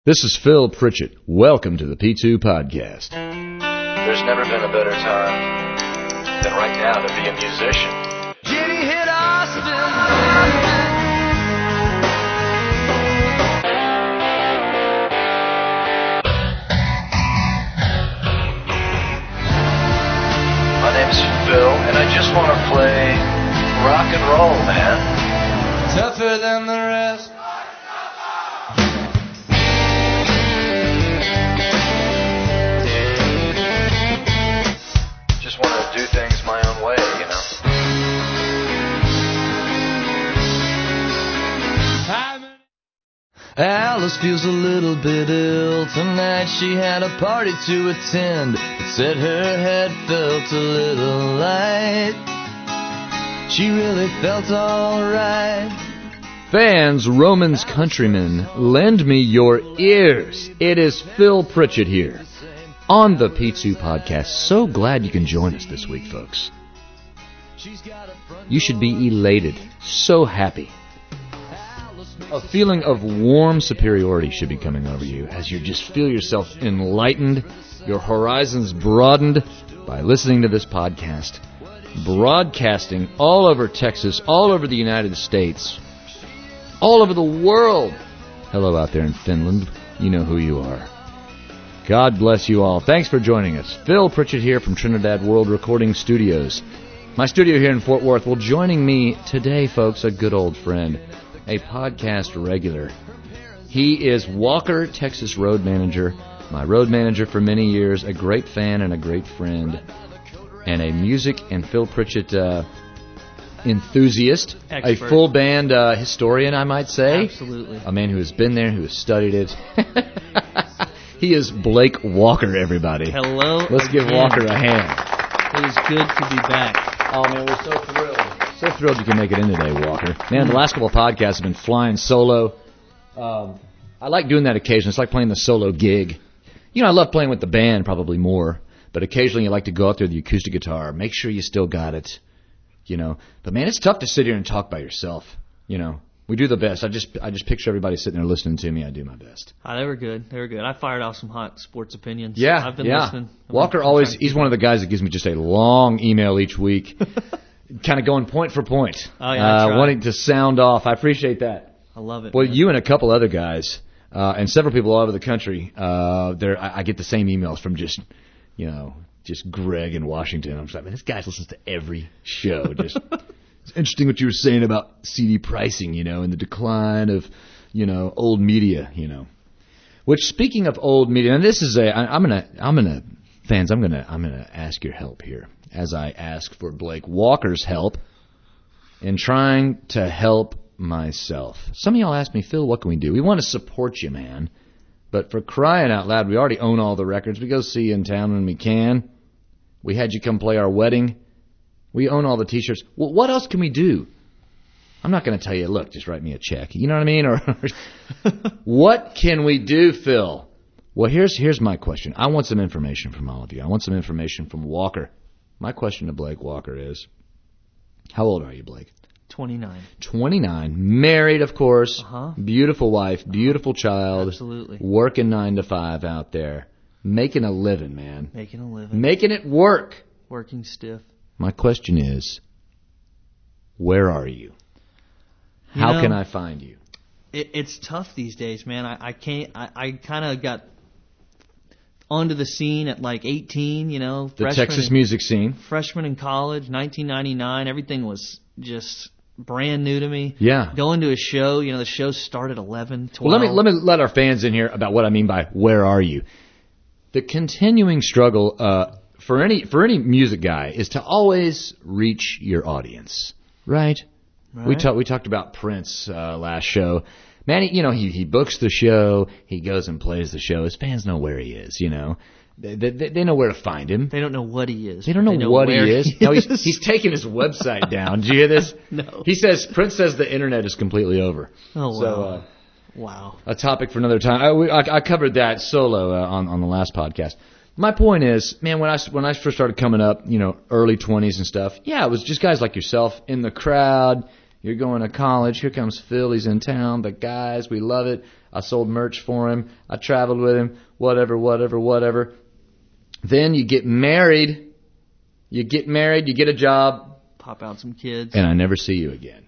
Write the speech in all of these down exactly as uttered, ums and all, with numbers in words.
This is Phil Pritchett. Welcome to the P two Podcast. There's never been a better time than right now to be a musician. Jenny hit Austin. My name's Phil, and I just want to play rock and roll, man. Tougher than the rest. Just want to do things my own way, you know. Alice feels a little bit ill tonight. She had a party to attend. It said her head felt a little light. She really felt alright. Fans, Romans, countrymen, lend me your ears. It is Phil Pritchett here on the P two Podcast. So glad you can join us this week, folks. You should be elated, so happy. A feeling of warm superiority should be coming over you as you just feel yourself enlightened, your horizons broadened by listening to this podcast, broadcasting all over Texas, all over the United States, all over the world. Hello out there in Finland. You know who you are. God bless you all. Thanks for joining us. Phil Pritchett here from Trinidad World Recording Studios. My studio here in Fort Worth. Well, joining me today, folks, a good old friend, a podcast regular. He is Walker, Texas road manager, my road manager for many years, a great fan and a great friend, and a music and Phil Pritchett uh, enthusiast, Expert. A full band uh, historian, I might say. Absolutely. A man who has been there, who has studied it. He is Blake Walker, everybody. Hello. Let's give again. Walker a hand. It is good to be back. Oh, man, we're so thrilled. So thrilled you can make it in today, Walker. Man, the last couple of podcasts have been flying solo. Um, I like doing that occasionally. It's like playing the solo gig. You know, I love playing with the band probably more, but occasionally you like to go out there with the acoustic guitar, make sure you still got it, you know. But, man, it's tough to sit here and talk by yourself, you know. We do the best. I just I just picture everybody sitting there listening to me. I do my best. Oh, they were good. They were good. I fired off some hot sports opinions. Yeah, I've been yeah. listening. I've Walker been, always, he's one of the guys that gives me just a long email each week, kind of going point for point, oh, yeah, I uh, try. wanting to sound off. I appreciate that. I love it. Well, man. you and a couple other guys, uh, and several people all over the country, uh, there I, I get the same emails from just, you know, just Greg in Washington. I'm just like, man, this guy listens to every show. Just it's interesting what you were saying about C D pricing, you know, and the decline of, you know, old media, you know. Which, speaking of old media, and this is a, I, I'm gonna, I'm gonna, fans, I'm gonna, I'm gonna ask your help here as I ask for Blake Walker's help in trying to help myself. Some of y'all ask me, Phil, what can we do? We want to support you, man. But for crying out loud, we already own all the records. We go see you in town when we can. We had you come play our wedding. We own all the T-shirts. Well, what else can we do? I'm not going to tell you, look, just write me a check. You know what I mean? Or what can we do, Phil? Well, here's here's my question. I want some information from all of you. I want some information from Walker. My question to Blake Walker is, how old are you, Blake? twenty-nine. twenty-nine. Married, of course. Uh-huh. Beautiful wife. Beautiful child. Absolutely. Working nine to five out there. Making a living, man. Making a living. Making it work. Working stiff. My question is, where are you? How You know, can I find you? It, it's tough these days, man. I, I can't. I, I kind of got onto the scene at like eighteen. You know, The freshman Texas in, music scene. freshman in college, nineteen ninety-nine. Everything was just brand new to me. Yeah. Going to a show, you know, the show started at eleven, twelve. Well, let me let me let our fans in here about what I mean by where are you. The continuing struggle uh, for any for any music guy is to always reach your audience, right? Right. We talked we talked about Prince uh, last show. Man, he, you know, he he books the show, he goes and plays the show. His fans know where he is, you know. They, they, they know where to find him. They don't know what he is. They don't know, they know what where he is. He No, he's, is. he's taking his website down. Did you hear this? No. He says, Prince says the internet is completely over. Oh, wow. So, uh, wow. a topic for another time. I, we, I, I covered that solo uh, on, on the last podcast. My point is, man, when I, when I first started coming up, you know, early twenties and stuff, yeah, it was just guys like yourself in the crowd. You're going to college. Here comes Phil. He's in town. The guys, we love it. I sold merch for him. I traveled with him. Whatever, whatever, whatever. Then you get married. You get married. You get a job. Pop out some kids. And I never see you again.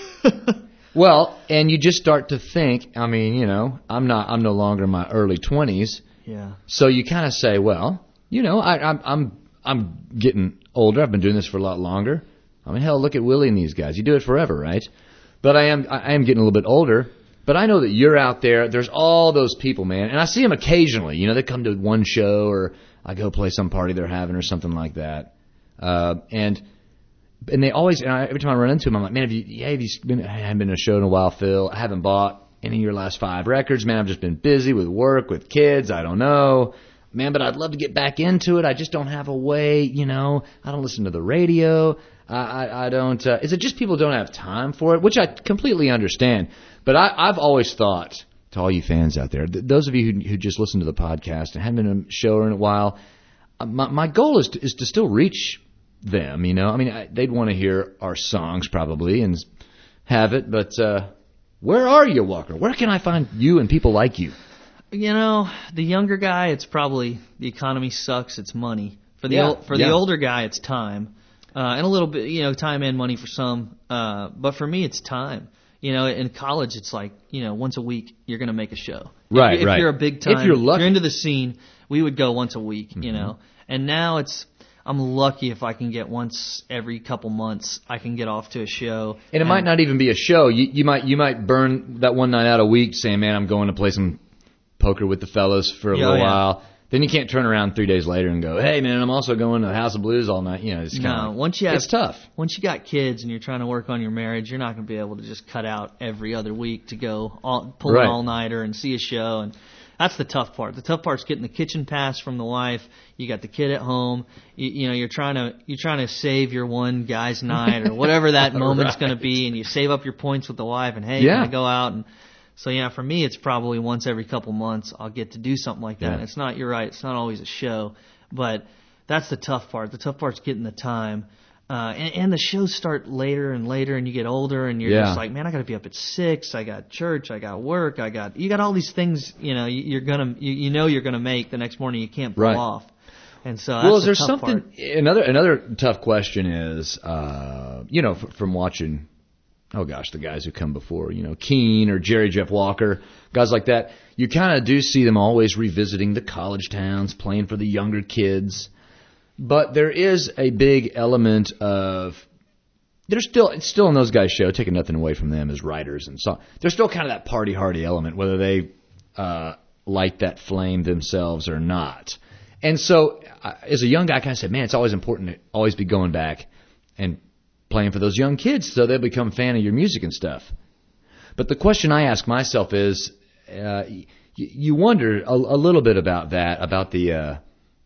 Well, and you just start to think, I mean, you know, I'm not, I'm no longer in my early twenties. Yeah. So you kind of say, well, you know, I, I'm, I'm, I'm getting older. I've been doing this for a lot longer. I mean, hell, look at Willie and these guys. You do it forever, right? But I am, I am getting a little bit older. But I know that you're out there. There's all those people, man. And I see them occasionally. You know, they come to one show, or I go play some party they're having or something like that. Uh, and, And they always, and I, every time I run into them, I'm like, man, have you, yeah, have you been, I haven't been to a show in a while, Phil. I haven't bought any of your last five records, man. I've just been busy with work, with kids. I don't know, man, but I'd love to get back into it. I just don't have a way, you know. I don't listen to the radio. I, I, I don't, uh, is it just people don't have time for it? Which I completely understand. But I, I've always thought, to all you fans out there, th- those of you who, who just listen to the podcast and haven't been to a show in a while, uh, my, my goal is to, is to still reach them, you know. I mean, I, they'd want to hear our songs probably and have it, but uh, where are you, Walker? Where can I find you and people like you? You know, the younger guy, it's probably the economy sucks. It's money. For the Yeah, ol- for yeah. the older guy, it's time, uh, and a little bit, you know, time and money for some. Uh, but for me, it's time. You know, in college, it's like, you know, once a week you're going to make a show. Right, if, if right. you're a big time, If you're lucky. you're into the scene, we would go once a week. Mm-hmm. You know, and now it's. I'm lucky if I can get once every couple months. I can get off to a show, And it might not even be a show. You, you might you might burn that one night out a week saying, man, I'm going to play some poker with the fellas for a Yeah, little yeah. while. Then you can't turn around three days later and go, hey, man, I'm also going to the House of Blues all night. You know, it's kind No, of once you have, it's tough. Once you got kids and you're trying to work on your marriage, you're not going to be able to just cut out every other week to go all, pull Right. an all-nighter and see a show. And that's the tough part. The tough part's getting the kitchen pass from the wife. You got the kid at home. You, you know, you're trying to you're trying to save your one guy's night or whatever that moment's Right. going to be, and you save up your points with the wife. And hey, Yeah. can I go out? And so yeah, for me, it's probably once every couple months I'll get to do something like that. Yeah. And it's not. You're right. It's not always a show, but that's the tough part. The tough part's getting the time. Uh, and, and the shows start later and later, and you get older, and you're Yeah. just like, man, I got to be up at six. I got church. I got work. I got you got all these things. You know, you, you're gonna you, you know you're gonna make the next morning. You can't pull Right. off. And so that's Well, is the there tough something? part. Another another tough question is, uh, you know, f- from watching, oh gosh, the guys who come before, you know, Keane or Jerry Jeff Walker, guys like that. You kind of do see them always revisiting the college towns, playing for the younger kids. But there is a big element of there's still it's still in those guys' show, taking nothing away from them as writers and so. There's still kind of that party hardy element, whether they uh, light that flame themselves or not. And so, uh, as a young guy, I kind of said, man, it's always important to always be going back and playing for those young kids so they'll become a fan of your music and stuff. But the question I ask myself is, uh, y- you wonder a, a little bit about that, about the uh,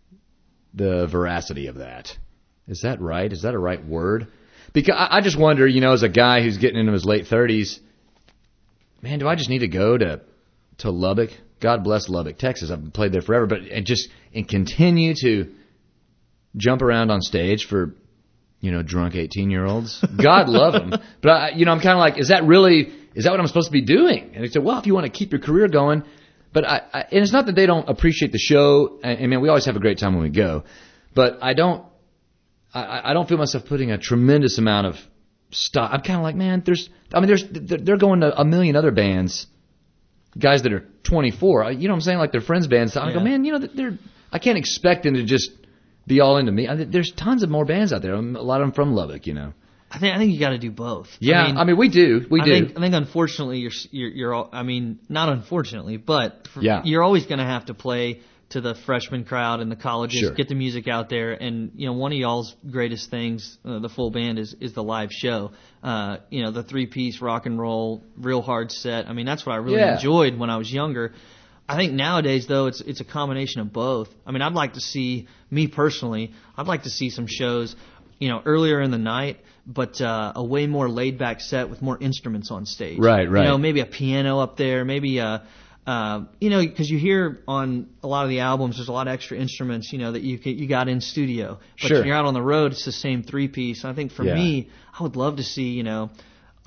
the veracity of that. Is that right? Is that a right word? Because I, I just wonder, you know, as a guy who's getting into his late thirties, man, do I just need to go to to Lubbock? God bless Lubbock, Texas. I've played there forever, but and just and continue to jump around on stage for, you know, drunk eighteen-year-olds. God love them, but I, you know, I'm kind of like, is that really? Is that what I'm supposed to be doing? And they said, well, if you want to keep your career going, but I, I and it's not that they don't appreciate the show. I, I mean, we always have a great time when we go, but I don't. I, I don't feel myself putting a tremendous amount of stock. I'm kind of like, man, there's. I mean, there's. They're going to a million other bands. Guys that are twenty-four, you know what I'm saying? Like their friends' bands. I go, Yeah. man, you know, they're. I can't expect them to just be all into me. I, there's tons of more bands out there. A lot of them from Lubbock, you know. I think I think you got to do both. Yeah, I mean, I mean we do, we I do. think I think unfortunately you're you're, you're all, I mean not unfortunately, but for, Yeah. you're always going to have to play to the freshman crowd and the colleges, Sure. get the music out there, and you know one of y'all's greatest things, uh, the full band is is the live show. Uh, you know the three piece rock and roll, real hard set. I mean that's what I really Yeah. enjoyed when I was younger. I think nowadays though it's it's a combination of both. I mean I'd like to see me personally. I'd like to see some shows, you know, earlier in the night, but uh, a way more laid back set with more instruments on stage. Right, right. You know, maybe a piano up there, maybe a, uh, you know, because you hear on a lot of the albums, there's a lot of extra instruments, you know, that you you got in studio. But Sure. when you're out on the road, it's the same three piece. I think for Yeah. me, I would love to see, you know,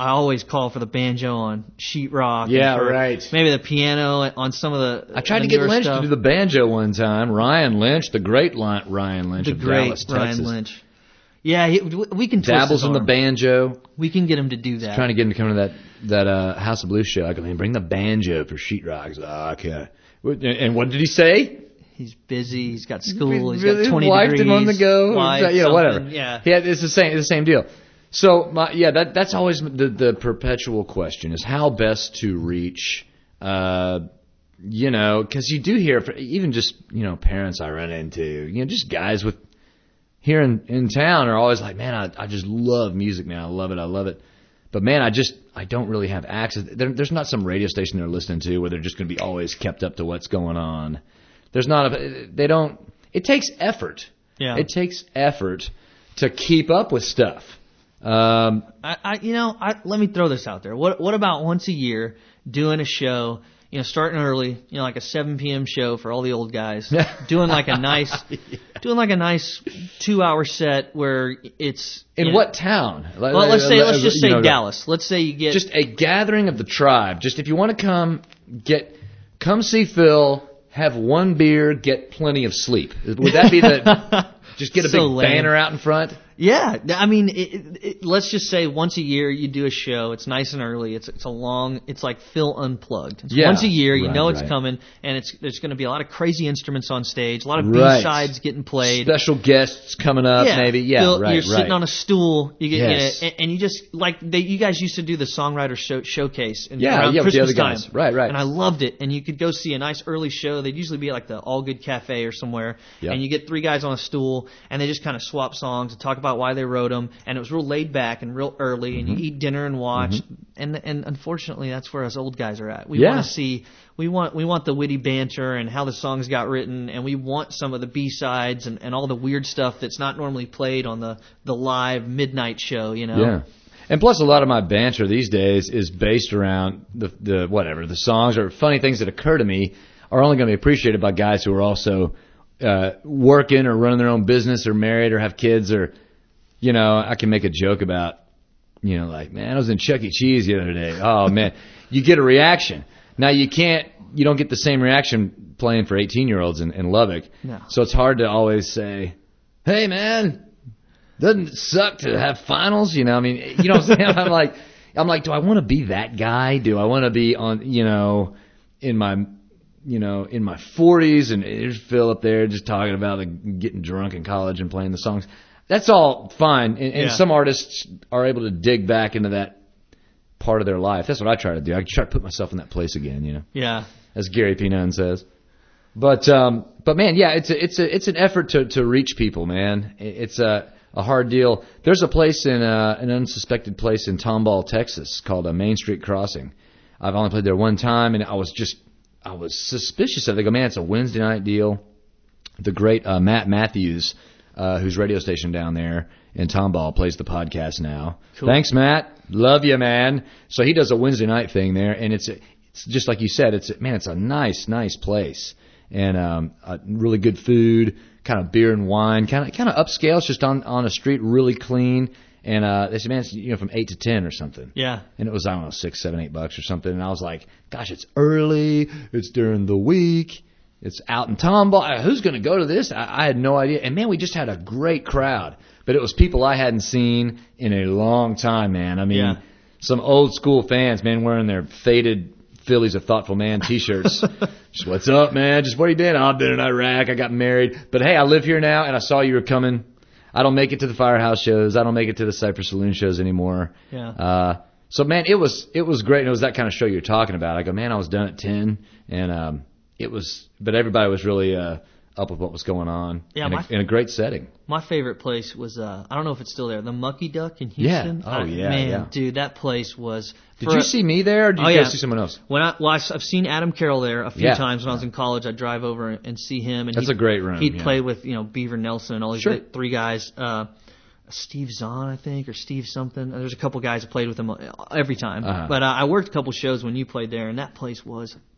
I always call for the banjo on sheetrock. Yeah, and for right. Maybe the piano on some of the. I tried the to get newer Lynch stuff. to do the banjo one time. Ryan Lynch, the great Li- Ryan Lynch The of great Dallas, Ryan Texas. Lynch. Yeah, he, we can twist Dabbles his in the arm. banjo. We can get him to do that. Trying to get him to come to that that uh, House of Blues show. I go, man, bring the banjo for sheetrock. He's like, oh, okay. And what did he say? He's busy. He's got school. He's Really? got twenty Wiped degrees. him on the go. Wife, you know, whatever. something, Yeah. Yeah, it's the same. It's the same deal. So, my, yeah, that that's always the the perpetual question is how best to reach. Uh, you know, because you do hear even just you know parents I run into, you know, just guys with here in in town are always like, man, I I just love music, man. I love it. I love it. But man, I just I don't really have access. There, there's not some radio station they're listening to where they're just going to be always kept up to what's going on. There's not a. They don't. It takes effort. Yeah. It takes effort to keep up with stuff. Um, I, I you know, I, let me throw this out there. What what about once a year doing a show? You know, starting early, you know, like a seven p.m. show for all the old guys, doing like a nice, yeah. doing like a nice two-hour set where it's in you know, what town? Well, let's say let's just say you know, Dallas. Let's say you get just a gathering of the tribe. Just if you want to come, get come see Phil, have one beer, get plenty of sleep. Would that be the? Just get a so big lame. banner out in front. Yeah, I mean, it, it, it, let's just say once a year you do a show. It's nice and early. It's it's a long. It's like Phil Unplugged. It's yeah, once a year, you right, know it's right. coming, and it's there's going to be a lot of crazy instruments on stage, a lot of Right. B sides getting played, Special guests coming up, yeah, maybe. Yeah, Phil, right, You're sitting right. on a stool. You get, Yes. you know, and, and you just like they, you guys used to do the songwriter show, showcase in, Yeah, around yeah, with the Christmas other guys. time. Right, right. And I loved it. And you could go see a nice early show. They'd usually be at like the All Good Cafe or somewhere, Yeah. and you get three guys on a stool, and they just kind of swap songs and talk about why they wrote them. And it was real laid back and real early, and Mm-hmm. you eat dinner and watch. And and unfortunately, that's where us old guys are at. We Yeah. want to see, we want we want the witty banter and how the songs got written, and we want some of the B sides and, and all the weird stuff that's not normally played on the the live midnight show. You know. Yeah. And plus, a lot of my banter these days is based around the the whatever the songs or funny things that occur to me are only going to be appreciated by guys who are also uh, working or running their own business or married or have kids or. You know, I can make a joke about, you know, like, man, I was in Chuck E. Cheese the other day. Oh, man. You get a reaction. Now, you can't, you don't get the same reaction playing for eighteen-year-olds in, in Lubbock. No. So it's hard to always say, hey, man, doesn't it suck to have finals? You know, I mean, you know what I'm saying? I'm like, I'm like, do I want to be that guy? Do I want to be on, you know, in my, you know, in my forties and there's Phil up there just talking about like, getting drunk in college and playing the songs. That's all fine, and, and Yeah. some artists are able to dig back into that part of their life. That's what I try to do. I try to put myself in that place again, you know, Yeah. as Gary P. Nunn says. But um, but man, yeah, it's a, it's a, it's an effort to, to reach people, man. It's a a hard deal. There's a place in uh, an unsuspected place in Tomball, Texas, called a Main Street Crossing. I've only played there one time, and I was just I was suspicious of it. I go, man, it's a Wednesday night deal. The great uh, Matt Matthews. Uh, whose radio station down there in Tomball plays the podcast now. Cool. Thanks, Matt. Love you, man. So he does a Wednesday night thing there, and it's it's just like you said. It's man, it's a nice, nice place, and um, uh, really good food, kind of beer and wine, kind of kind of upscale. It's just on on a street, really clean. And uh, they said, man, it's, you know, from eight to ten or something. Yeah. And it was I don't know six, seven, eight bucks or something. And I was like, gosh, it's early. It's during the week. It's out in Tomball. Who's going to go to this? I, I had no idea. And, man, we just had a great crowd. But it was people I hadn't seen in a long time, man. I mean, Yeah. some old-school fans, man, wearing their faded Phillies a Thoughtful Man T-shirts. Just, what's up, man? Just, what have you been? Oh, I've been in Iraq. I got married. But, hey, I live here now, and I saw you were coming. I don't make it to the Firehouse shows. I don't make it to the Cypress Saloon shows anymore. Yeah. Uh, so, man, it was it was great. And it was that kind of show you're talking about. I go, man, I was done at ten, and um, it was, but everybody was really uh, up with what was going on Yeah, in, my- a, in a great setting. My favorite place was, uh, I don't know if it's still there, the Mucky Duck in Yeah. Houston. Oh, Uh, yeah, Man, yeah. dude, that place was... Did for you a- see me there, or did you Oh, go yeah. see someone else? When I, well, I've I've seen Adam Carroll there a few Yeah. times when I was in college. I'd drive over and see him. And That's he'd- a great room, He'd yeah. play with, you know, Beaver Nelson and all these Sure. th- three guys. Uh, Steve Zahn, I think, or Steve something. There's a couple guys that played with him every time. Uh-huh. But uh, I worked a couple shows when you played there, and that place was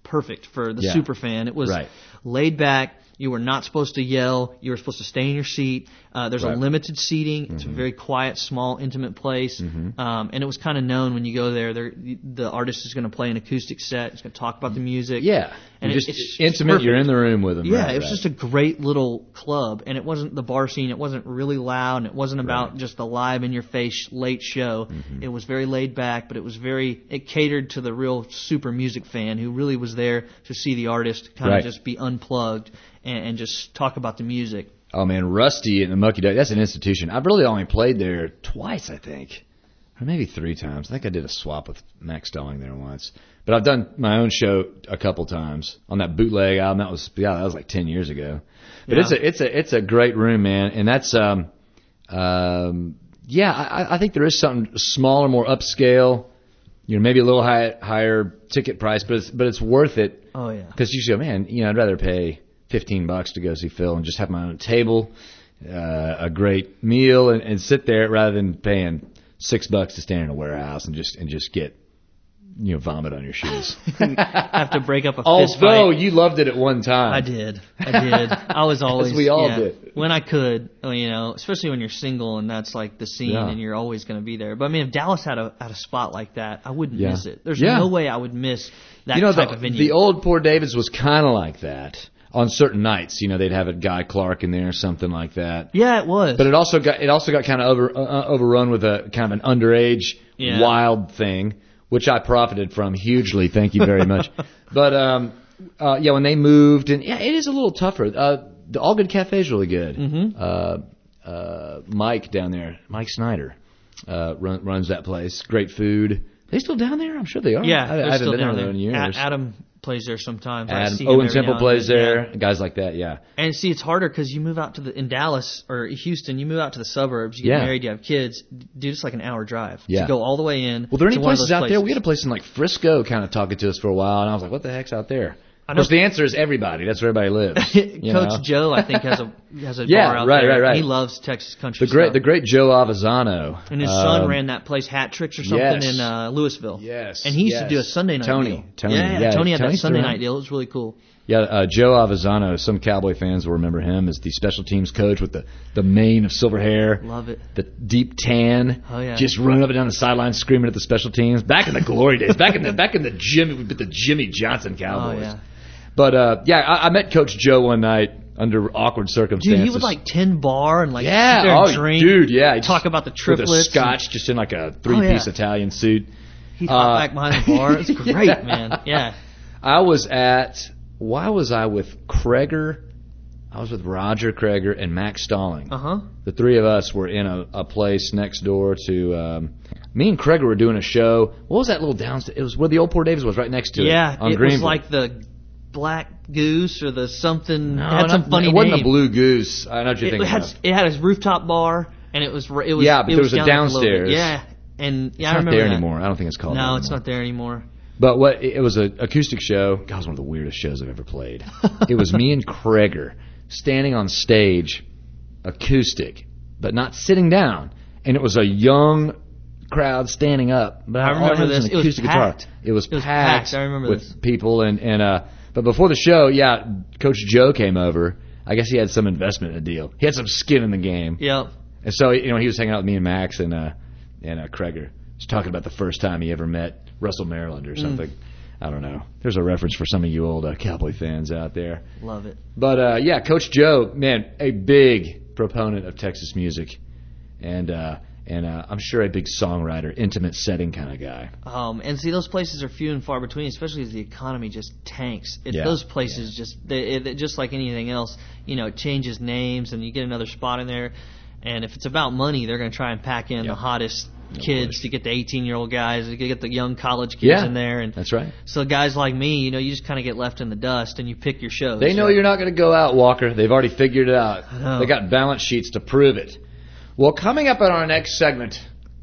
perfect for the Yeah. super fan. It was Right. laid back. You were not supposed to yell. You were supposed to stay in your seat. Uh, there's Right. a limited seating. It's Mm-hmm. a very quiet, small, intimate place. Mm-hmm. Um, and it was kind of known when you go there, there the artist is going to play an acoustic set. He's going to talk about the music. Yeah. And You're it- just it's intimate. perfect. You're in the room with them. Yeah, right, it was right. just a great little club, and it wasn't the bar scene. It wasn't really loud, and it wasn't about Right. just a live in your face late show. Mm-hmm. It was very laid back, but it was very it catered to the real super music fan who really was there to see the artist kind Right. of just be unplugged and, and just talk about the music. Oh man, Rusty and the Monkey Duck, that's an institution. I've really only played there twice, I think. Or maybe three times. I think I did a swap with Max Stelling there once. But I've done my own show a couple times on that bootleg album. That was yeah, that was like ten years ago. But Yeah. it's a it's a it's a great room, man. And that's um um yeah, I, I think there is something smaller, more upscale, you know, maybe a little high, higher ticket price, but it's but it's worth it. Oh yeah. Because you go, man, you know, I'd rather pay fifteen bucks to go see Phil and just have my own table, uh, a great meal, and, and sit there rather than paying six bucks to stand in a warehouse and just and just get, you know, vomit on your shoes. Have to break up a fist Although fight. you loved it at one time. I did. I did. I was always. we all yeah, did. When I could, you know, especially when you're single and that's like the scene Yeah. and you're always going to be there. But I mean, if Dallas had a had a spot like that, I wouldn't Yeah. miss it. There's Yeah. no way I would miss that You know, type the, of venue. the old Port Davis was kind of like that on certain nights. You know, they'd have a Guy Clark in there or something like that. yeah, it was. But it also got it also got kind of over uh, overrun with a kind of an underage Yeah. wild thing, which I profited from hugely. Thank you very much. But um, uh, yeah, when they moved, and yeah, it is a little tougher. Uh, the All Good Cafe is really good. Mhm. Uh, uh, Mike down there, Mike Snyder, uh, run, runs that place. Great food. They still down there? I'm sure they are. yeah, I, I they're haven't still been down there there. in years. A- Adam plays there sometimes. I Adam, see him Owen every Temple now and plays then, there. yeah. Guys like that, yeah. And see, it's harder because you move out to the in Dallas or Houston. You move out to the suburbs. You get Yeah. married. You have kids. Dude, it's like an hour drive. Yeah. To go all the way in. Well, there any to one of places those out there? We places. had a place in like Frisco kind of talking to us for a while, and I was like, "What the heck's out there?" I Of know- coach, the answer is everybody. That's where everybody lives. you Coach know? Joe, I think, has a has a Yeah, bar out right, there. right, right. He loves Texas country The great, stuff. the great Joe Avisano. and his son um, ran that place, Hat Tricks or something, yes. in uh, Louisville. Yes, And he used yes. to do a Sunday night Tony, deal. Tony, yeah, yeah, Tony had Tony's that Sunday still night around. deal. It was really cool. Yeah, uh, Joe Avisano. Some Cowboy fans will remember him as the special teams coach with the the mane of silver hair, Love it. the deep tan. Oh, yeah. Just running up and down the sideline screaming at the special teams. Back in the glory days. Back in the back in the Jimmy with the Jimmy Johnson Cowboys. Oh, yeah. But uh, yeah, I, I met Coach Joe one night under awkward circumstances. Dude, he would like ten bar and like Yeah, sit there and oh, drink. dude, yeah. Talk about the with triplets. a scotch, just in like a three-piece Oh, yeah. Italian suit. He'd hop Uh, back behind the bar. It's great, yeah. man. Yeah. I was at. Why was I with Kreger? I was with Roger Kreger and Max Stalling. Uh huh. The three of us were in a, a place next door to. Um, me and Kreger were doing a show. What was that little downstairs? It was where the old Port Davis was, right next to Yeah. it. On It Greenville. was like the Black Goose or the something. No, it had some not- funny It wasn't name. a Blue Goose. I know what you're It thinking had of. it had a rooftop bar and it was it was Yeah, but it there was a down like little bit. downstairs. Yeah, and yeah, It's I not remember there that. anymore. I don't think it's called. No, that it's anymore. not there anymore. But what it was an acoustic show. God, it was one of the weirdest shows I've ever played. It was me and Kreger standing on stage, acoustic, but not sitting down, and it was a young crowd standing up. But I all remember had was this. an It was acoustic guitar. packed. It was, It was packed. packed. I remember with this. people and and uh. But before the show, yeah, Coach Joe came over. I guess he had some investment in the deal. He had some skin in the game. Yep. And so, you know, he was hanging out with me and Max and uh, and uh, Kreger. He's talking about the first time he ever met Russell Maryland or something. Mm. I don't know. There's a reference for some of you old uh, Cowboy fans out there. Love it. But, uh, yeah, Coach Joe, man, a big proponent of Texas music. And uh, and uh, I'm sure a big songwriter, intimate setting kind of guy. Um, and see, those places are few and far between, especially as the economy just tanks. It, Yeah, those places just, they, it, just like anything else, you know, it changes names and you get another spot in there. And if it's about money, they're going to try and pack in Yep. the hottest No kids question. to get the eighteen-year-old guys, to get the young college kids Yeah, in there. And that's right. so guys like me, you know, you just kind of get left in the dust and you pick your shows. They know right? you're not going to go out, Walker. They've already figured it out. know. They got balance sheets to prove it. Well, coming up in our next segment,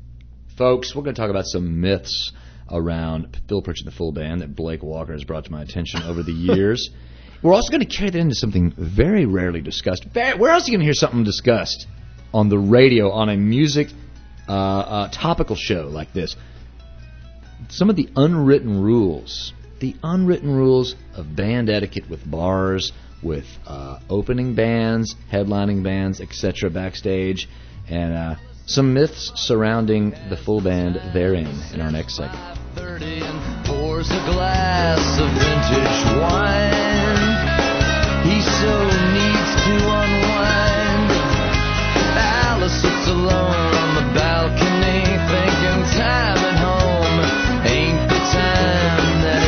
folks, we're going to talk about some myths around Phil Pritchett and the Full Band that Blake Walker has brought to my attention over the years. We're also going to carry that into something very rarely discussed. Very, where else are you going to hear something discussed? On the radio, on a music uh, uh, topical show like this. Some of the unwritten rules the unwritten rules of band etiquette with bars, with uh, opening bands, headlining bands, et cetera backstage, and uh, some myths surrounding the full band therein in our next segment. thirty and pours a glass of vintage wine. He so needs to unwind. Alice sits alone on the balcony, thinking time at home ain't the time that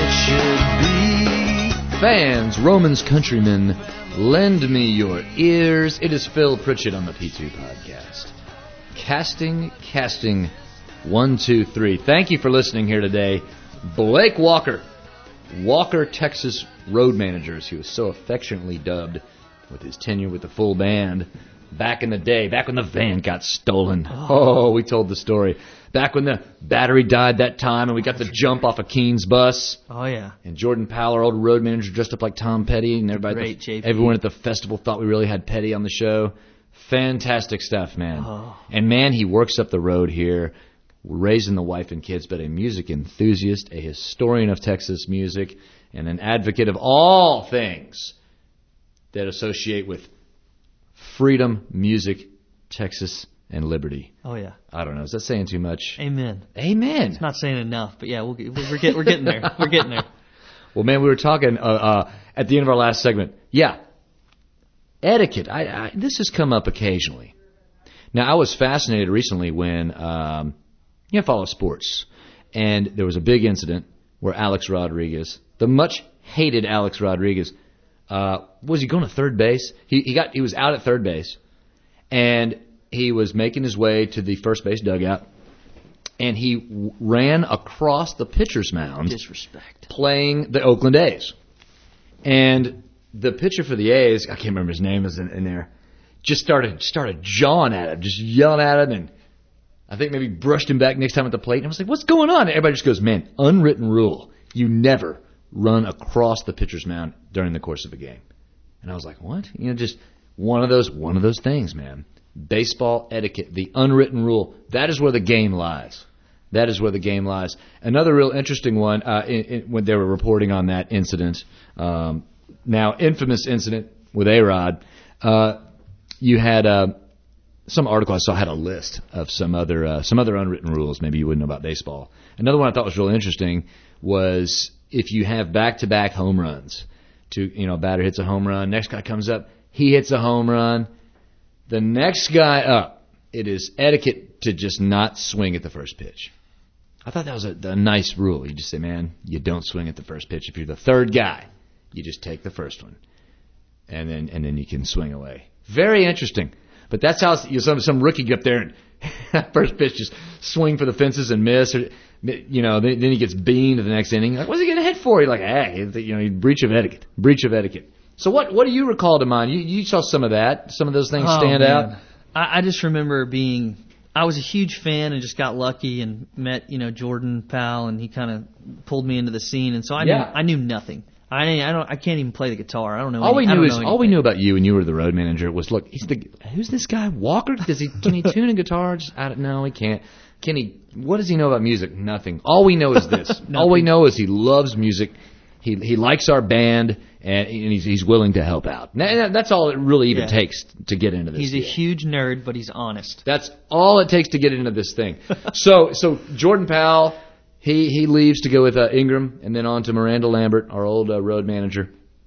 it should be. Fans, Romans, countrymen, lend me your ears. It is Phil Pritchett on the P two Podcast. Casting, casting, one, two, three. Thank you for listening here today. Blake Walker, Walker, Texas Road Manager, as he was so affectionately dubbed with his tenure with the full band back in the day, back when the van got stolen. Oh, we told the story. Back when the battery died that time and we got the jump off of Keene's bus. Oh, yeah. And Jordan Powell, our old road manager, dressed up like Tom Petty, and everybody, Great, the, J P. everyone at the festival thought we really had Petty on the show. Fantastic stuff, man. Oh. And man, he works up the road here, raising the wife and kids, but a music enthusiast, a historian of Texas music, and an advocate of all things that associate with freedom, music, Texas, and liberty. Oh, yeah. I don't know. Is that saying too much? Amen. Amen. Not saying enough, but yeah, we'll get, we're, get, we're getting there. We're getting there. Well, man, we were talking uh, uh, at the end of our last segment. Yeah. Etiquette. I, I, this has come up occasionally. Now, I was fascinated recently when um, you know, follow sports, and there was a big incident where Alex Rodriguez, the much hated Alex Rodriguez, uh, was he going to third base? He he got he was out at third base, and he was making his way to the first base dugout, and he w- ran across the pitcher's mound, Disrespect. playing the Oakland A's, and the pitcher for the A's, I can't remember his name, is in, in there, just started started jawing at him, just yelling at him, and I think maybe brushed him back next time at the plate. And I was like, what's going on? And everybody just goes, man, unwritten rule. You never run across the pitcher's mound during the course of a game. And I was like, what? You know, just one of those one of those things, man. Baseball etiquette, the unwritten rule. That is where the game lies. That is where the game lies. Another real interesting one, uh, in, in, when they were reporting on that incident, um, now infamous incident with A-Rod, uh, you had uh, some article I saw had a list of some other uh, some other unwritten rules maybe you wouldn't know about baseball. Another one I thought was really interesting was if you have back-to-back home runs, to you know, a batter hits a home run, next guy comes up, he hits a home run, the next guy up, it is etiquette to just not swing at the first pitch. I thought that was a, a nice rule. You just say, man, you don't swing at the first pitch. If you're the third guy, you just take the first one, and then and then you can swing away. Very interesting. But that's how you know, some some rookie get up there and first pitch just swing for the fences and miss, or you know, then, then he gets beamed to the next inning. Like, what's he gonna hit for? You're like, hey, you know, breach of etiquette, breach of etiquette. So what what do you recall to mind? You you saw some of that, some of those things Oh, stand man. out. I, I just remember being, I was a huge fan and just got lucky and met, you know, Jordan Powell, and he kind of pulled me into the scene, and so I Yeah. knew I knew nothing. I I don't I can't even play the guitar. I don't know. All we any, I knew don't is know all we anything. knew about you, and you were the road manager, was look, he's the who's this guy Walker? Does he can he tune a guitar? Just, I don't know. He can't. Can he? What does he know about music? Nothing. All we know is this. All we know is he loves music. He he likes our band, and, and he's he's willing to help out. Now, that's all it really even Yeah. takes to get into this. He's a deal. huge nerd, but he's honest. That's all it takes to get into this thing. so so Jordan Powell, he he leaves to go with uh, Ingram, and then on to Miranda Lambert, our old uh, road manager.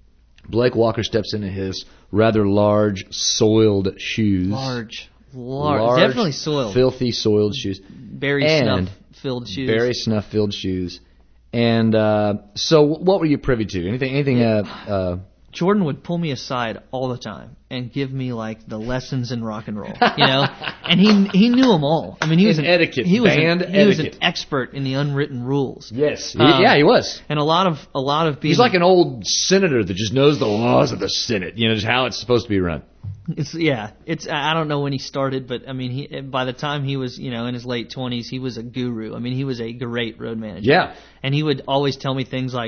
Blake Walker steps into his rather large, soiled shoes. Large, large, Large, definitely soiled. filthy, soiled shoes. Berry and snuff filled shoes. Berry snuff-filled shoes. And uh, so, what were you privy to? Anything? Anything? Uh, uh, Jordan would pull me aside all the time and give me like the lessons in rock and roll, you know. And he he knew them all. I mean, he was In an etiquette, He was band an, he was an etiquette. expert in the unwritten rules. yes. He- Um, yeah, he was. And a lot of a lot of being He's like an old senator that just knows the laws of the Senate. You know, just how it's supposed to be run. It's yeah. It's I don't know when he started, but I mean, he by the time he was you know in his late twenties, he was a guru. I mean, he was a great road manager. Yeah. And he would always tell me things like,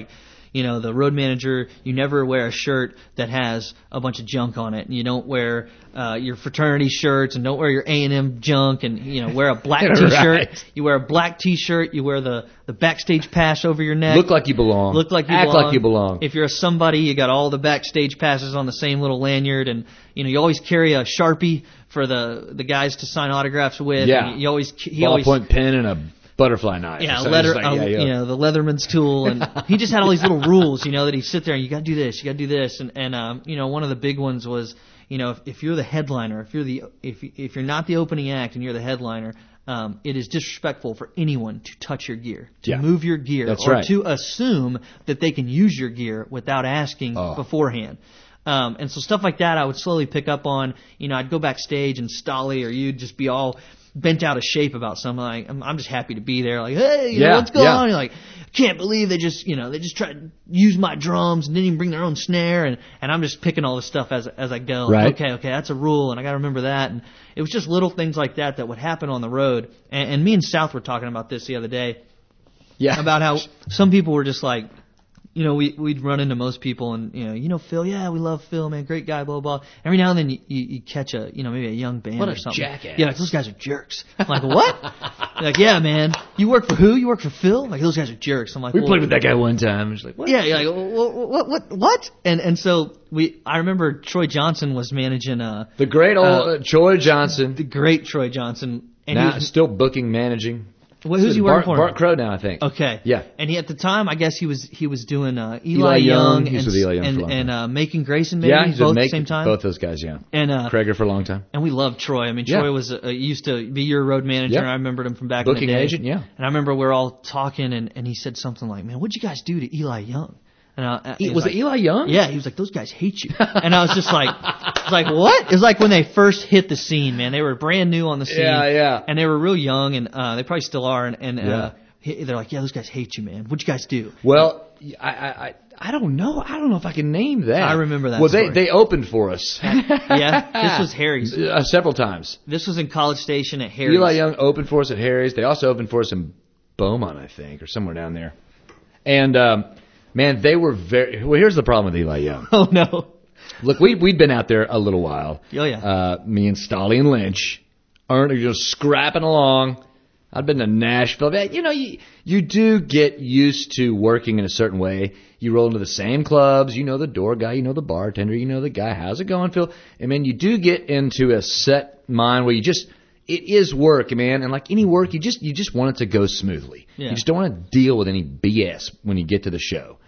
you know, the road manager, you never wear a shirt that has a bunch of junk on it. And you don't wear uh, your fraternity shirts, and don't wear your A and M junk, and, you know, wear a black T-shirt. Right. You wear a black T-shirt. You wear the, the backstage pass over your neck. Look like you belong. Look like you Act belong. like you belong. If you're a somebody, you got all the backstage passes on the same little lanyard, and, you know, you always carry a Sharpie for the the guys to sign autographs with. Yeah. And you always he always Ballpoint pen and a butterfly knife. yeah, So leather, it's like, uh, yeah, yeah. you know, the Leatherman's tool, and he just had all these little rules, you know, that he'd sit there and you got to do this, you got to do this, and and um, you know, one of the big ones was, you know, if, if you're the headliner, if you're the if if you're not the opening act and you're the headliner, um, it is disrespectful for anyone to touch your gear, to Yeah. move your gear, That's or right. to assume that they can use your gear without asking Oh. beforehand. Um, and so stuff like that I would slowly pick up on. You know, I'd go backstage and Stolly or you'd just be all bent out of shape about something. Like, I'm, I'm just happy to be there. Like, hey, you know, Yeah, what's going yeah. on? You're like, can't believe they just, you know, they just tried to use my drums and didn't even bring their own snare. And, and I'm just picking all this stuff as as I go. Right. Okay, okay, that's a rule, and I got to remember that. And it was just little things like that that would happen on the road. And, and me and South were talking about this the other day. Yeah. About how some people were just like, you know, we, we'd run into most people and, you know, you know, Phil, yeah, we love Phil, man, great guy, blah, blah. Every now and then you, you, you catch a, you know, maybe a young band What or a something. jackass. Yeah, like, those guys are jerks. I'm like, what? They're like, yeah, man, you work for who? You work for Phil? Like, those guys are jerks. I'm like, We well, played with that guy one time. It's like, what? yeah, you're like, what, what, what, what? And, and so we, I remember Troy Johnson was managing, uh, The great old Uh, uh, Troy Johnson. the great Troy Johnson. And Now he was, still booking, managing. well, who's he Bart, working for? Bart Crow now, I think. Okay. Yeah. And he at the time, I guess he was he was doing uh, Eli, Eli Young. Young He was and with Eli Young for a and, long and time. uh, Making Grayson maybe Yeah, he's both been at the making same time. both those guys. Yeah. And uh, Krager for a long time. and we loved Troy. I mean, Yeah. Troy was uh, used to be your road manager. Yeah. I remembered him from back Booking in the day. agent, yeah. And I remember we were all talking, and, and he said something like, "Man, what'd you guys do to Eli Young?" And uh, he was like, it Eli Young? Yeah, he was like, "Those guys hate you." And I was just like, I was like, what? It was like when they first hit the scene, man. They were brand new on the scene. Yeah, yeah. And they were real young, and uh, they probably still are. And, and Yeah. uh, he- they're like, "Yeah, those guys hate you, man. What'd you guys do?" Well, I, I, I- I don't know. I don't know if I can name that. I remember that Well, they story. they opened for us Yeah, this was Harry's. uh, several times. This was in College Station at Harry's. Eli Young opened for us at Harry's. They also opened for us in Beaumont, I think, or somewhere down there. And um, man, they were very. Well, here's the problem with Eli Young. Oh no. Look, we we'd been out there a little while. Oh, yeah. Uh, me and Stolly and Lynch aren't just scrapping along. I'd been to Nashville. But, You know, you you do get used to working in a certain way. You roll into the same clubs. You know the door guy. You know the bartender. You know the guy. How's it going, Phil? And man, you do get into a set mind where you just it is work, man. And like any work, you just you just want it to go smoothly. Yeah. You just don't want to deal with any B S when you get to the show.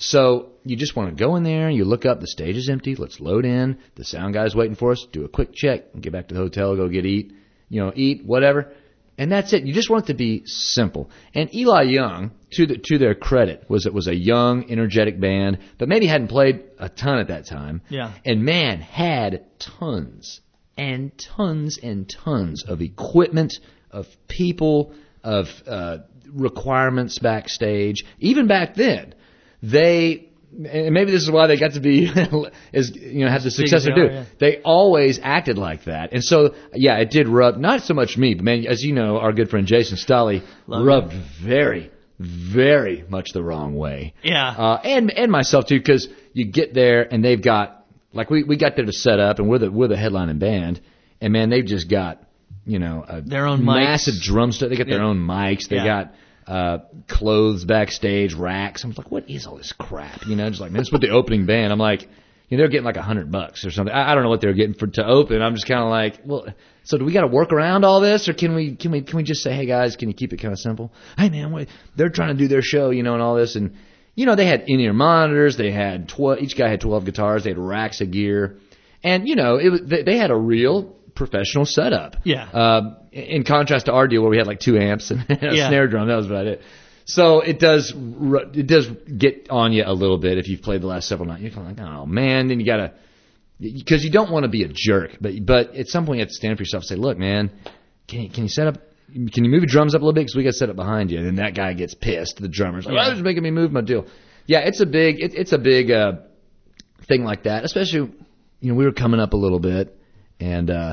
So you just want to go in there, you look up, the stage is empty, let's load in, the sound guy's waiting for us, do a quick check, and get back to the hotel, go get eat, you know, eat, whatever. And that's it. You just want it to be simple. And Eli Young, to the, to their credit, was it was a young, energetic band, but maybe hadn't played a ton at that time. Yeah. And man, had tons and tons and tons of equipment, of people, of uh, requirements backstage. Even back then, they and maybe this is why they got to be as you know have the success they as they do. are, yeah. They always acted like that, and so yeah, it did rub not so much me, but man, as you know, our good friend Jason Stolly Love rubbed very, very much the wrong way. Yeah. uh, and and myself too, because you get there and they've got like we we got there to set up, and we're the we're the headlining band, and man, they've just got you know a Their own mics. massive drum set. They got their Yeah. own mics. They Yeah. got. Uh, clothes backstage, racks. I'm like, what is all this crap? You know, just like, man, it's with the opening band. I'm like, you know, they're getting like a hundred bucks or something. I, I don't know what they're getting for to open. I'm just kind of like, well, so do we got to work around all this, or can we, can we, can we just say, hey guys, can you keep it kind of simple? Hey man, wait, they're trying to do their show, you know, and all this, and you know, they had in-ear monitors. They had twelve. Each guy had twelve guitars. They had racks of gear, and you know, it was they, they had a real professional setup. Yeah. Uh, in contrast to our deal where we had like two amps and a Yeah. snare drum, that was about it. So it does ru- it does get on you a little bit if you've played the last several nights. You're kind of like, oh man, then you gotta because you don't want to be a jerk, but but at some point you have to stand for yourself and say, look, man, can you, can you set up? Can you move your drums up a little bit because we got to set up behind you? And then that guy gets pissed. The drummer's like, Yeah. oh, it's making me move my deal. Yeah, it's a big it, it's a big uh, thing like that. Especially, you know, we were coming up a little bit, and uh,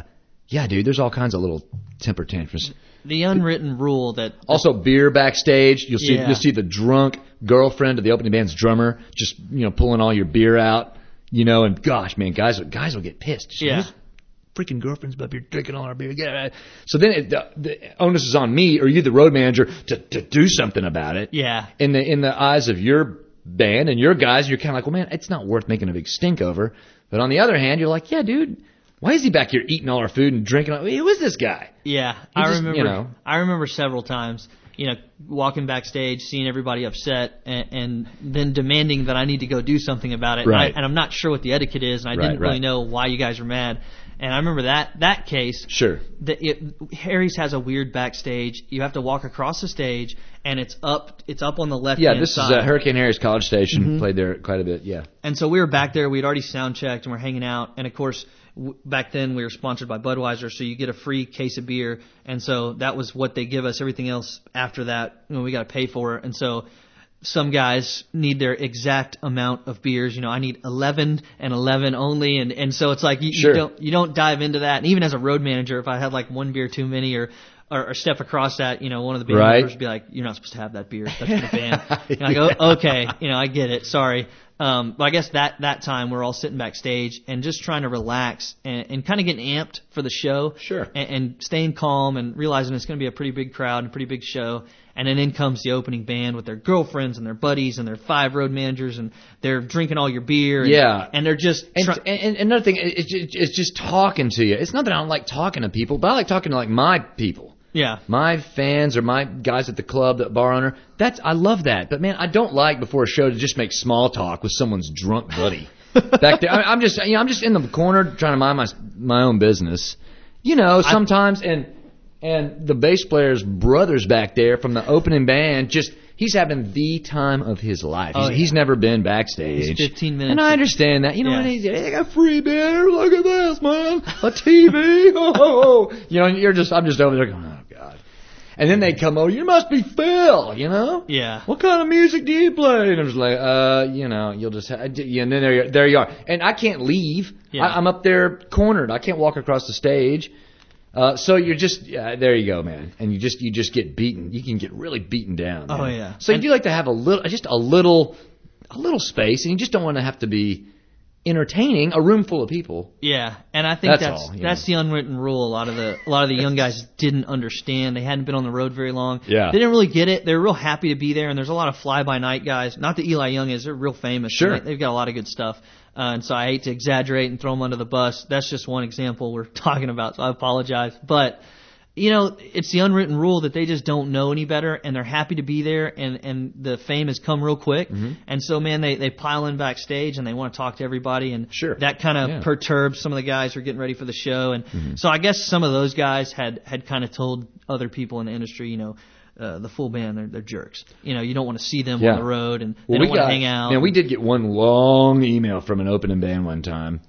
yeah, dude, there's all kinds of little temper tantrums. The unwritten rule that Also, beer backstage. You'll see Yeah. you'll see the drunk girlfriend of the opening band's drummer just you know pulling all your beer out. You know, and gosh, man, guys guys will get pissed. Just, Yeah. "This freaking girlfriend's up here drinking all our beer. Get out." So then it, the, the onus is on me or you, the road manager, to to do something about it. yeah. In the in the eyes of your band and your guys, you're kind of like, well, man, it's not worth making a big stink over. But on the other hand, you're like, yeah, dude, why is he back here eating all our food and drinking? All, who is this guy? Yeah, You I just, remember. you know. I remember several times, you know, walking backstage, seeing everybody upset, and, and then demanding that I need to go do something about it. Right. And, I, and I'm not sure what the etiquette is, and I Right, didn't really right. know why you guys were mad. And I remember that that case. Sure. That it, Harry's has a weird backstage. You have to walk across the stage, and it's up. It's up on the left. Yeah, hand this side. is uh, Hurricane Harry's College Station. Mm-hmm. Played there quite a bit. Yeah. And so we were back there. We'd already sound checked, and we're hanging out. And of course, w- back then we were sponsored by Budweiser, so you get a free case of beer. And so that was what they give us. Everything else after that, you know, we got to pay for it. And so some guys need their exact amount of beers. You know, I need eleven and eleven only, and and so it's like you, Sure. you don't you don't dive into that. And even as a road manager, if I had like one beer too many or or, or step across that, you know, one of the band Right. members would be like, "You're not supposed to have that beer. That's for the band." And I go, "Okay, you know, I get it. Sorry." Um, but I guess that that time we're all sitting backstage and just trying to relax and, and kind of getting amped for the show. Sure. And, and staying calm and realizing it's going to be a pretty big crowd and a pretty big show. And then in comes the opening band with their girlfriends and their buddies and their five road managers, and they're drinking all your beer. And, Yeah. And they're just And, try- and, and another thing, it- it's just, it's just talking to you. It's not that I don't like talking to people, but I like talking to like my people. yeah. My fans or my guys at the club, the bar owner, that's I love that. But man, I don't like before a show to just make small talk with someone's drunk buddy back there. I, I'm just, you know, I'm just in the corner trying to mind my my own business. You know, sometimes and and the bass player's brother's back there from the opening band. Just he's having the time of his life. He's, Oh, yeah. he's never been backstage. It's fifteen minutes and I understand that. You know, Yeah. what? He's- they got free beer. Look at this, man. A T V. Oh, you know, you're just. I'm just over there going, oh God. And then they come over. You must be Phil. You know. Yeah. What kind of music do you play? And I'm just like, uh, you know, you'll just. Ha- yeah, and then there, you- there you are. And I can't leave. Yeah. I, I'm up there cornered. I can't walk across the stage. Uh, so you're just yeah, there you go, man, and you just you just get beaten. You can get really beaten down. Oh, man. yeah. So And- you do like to have a little, just a little, a little space, and you just don't want to have to be entertaining a room full of people. Yeah, and I think That's that's all, that's, you know. the unwritten rule. A lot of the a lot of the young guys didn't understand. They hadn't been on the road very long. Yeah. They didn't really get it. They're real happy to be there, and there's a lot of fly by night guys. Not that Eli Young is. They're real famous. Sure. They, they've got a lot of good stuff. Uh, and so I hate to exaggerate and throw them under the bus. That's just one example we're talking about. So I apologize, but. You know, it's the unwritten rule that they just don't know any better, and they're happy to be there, and, and the fame has come real quick. Mm-hmm. And so, man, they, they pile in backstage, and they want to talk to everybody, and Sure. that kind of Yeah. perturbs some of the guys who are getting ready for the show. And so I guess some of those guys had, had kind of told other people in the industry, you know, uh, the full band, they're, they're jerks. You know, you don't want to see them Yeah. on the road, and they Well, don't we want to got, hang out. man, we did get one long email from an opening band one time,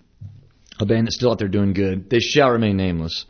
a band that's still out there doing good. They shall remain nameless,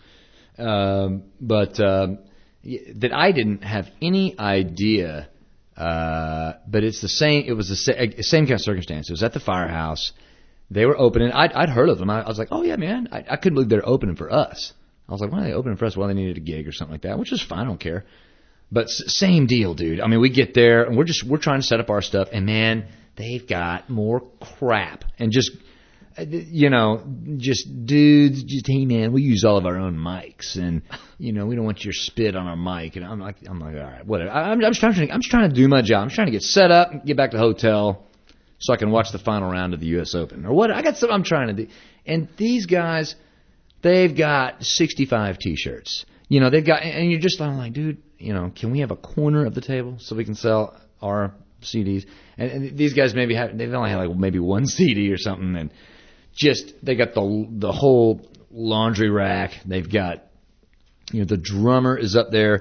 um, but um, y- that I didn't have any idea. Uh, but it's the same. It was the sa- same kind of circumstance. It was at the Firehouse. They were opening. I'd, I'd heard of them. I, I was like, oh yeah, man. I, I couldn't believe they're opening for us. I was like, why are they opening for us? Well, they needed a gig or something like that, which is fine. I don't care. But s- same deal, dude. I mean, we get there and we're just we're trying to set up our stuff, and man, they've got more crap and just uh, you know just dudes. Just hey, man, we use all of our own mics, and you know we don't want your spit on our mic. And I'm like, I'm like, all right, whatever. I, I'm, I'm just trying to I'm just trying to do my job. I'm just trying to get set up, and get back to the hotel, so I can watch the final round of the U S Open or what. I got something I'm trying to do, and these guys, they've got sixty-five T-shirts. You know, they've got, and you're just like, dude, you know, can we have a corner of the table so we can sell our C Ds? And, and these guys maybe have, they've only had like maybe one C D or something, and just they got the the whole laundry rack. They've got, you know, the drummer is up there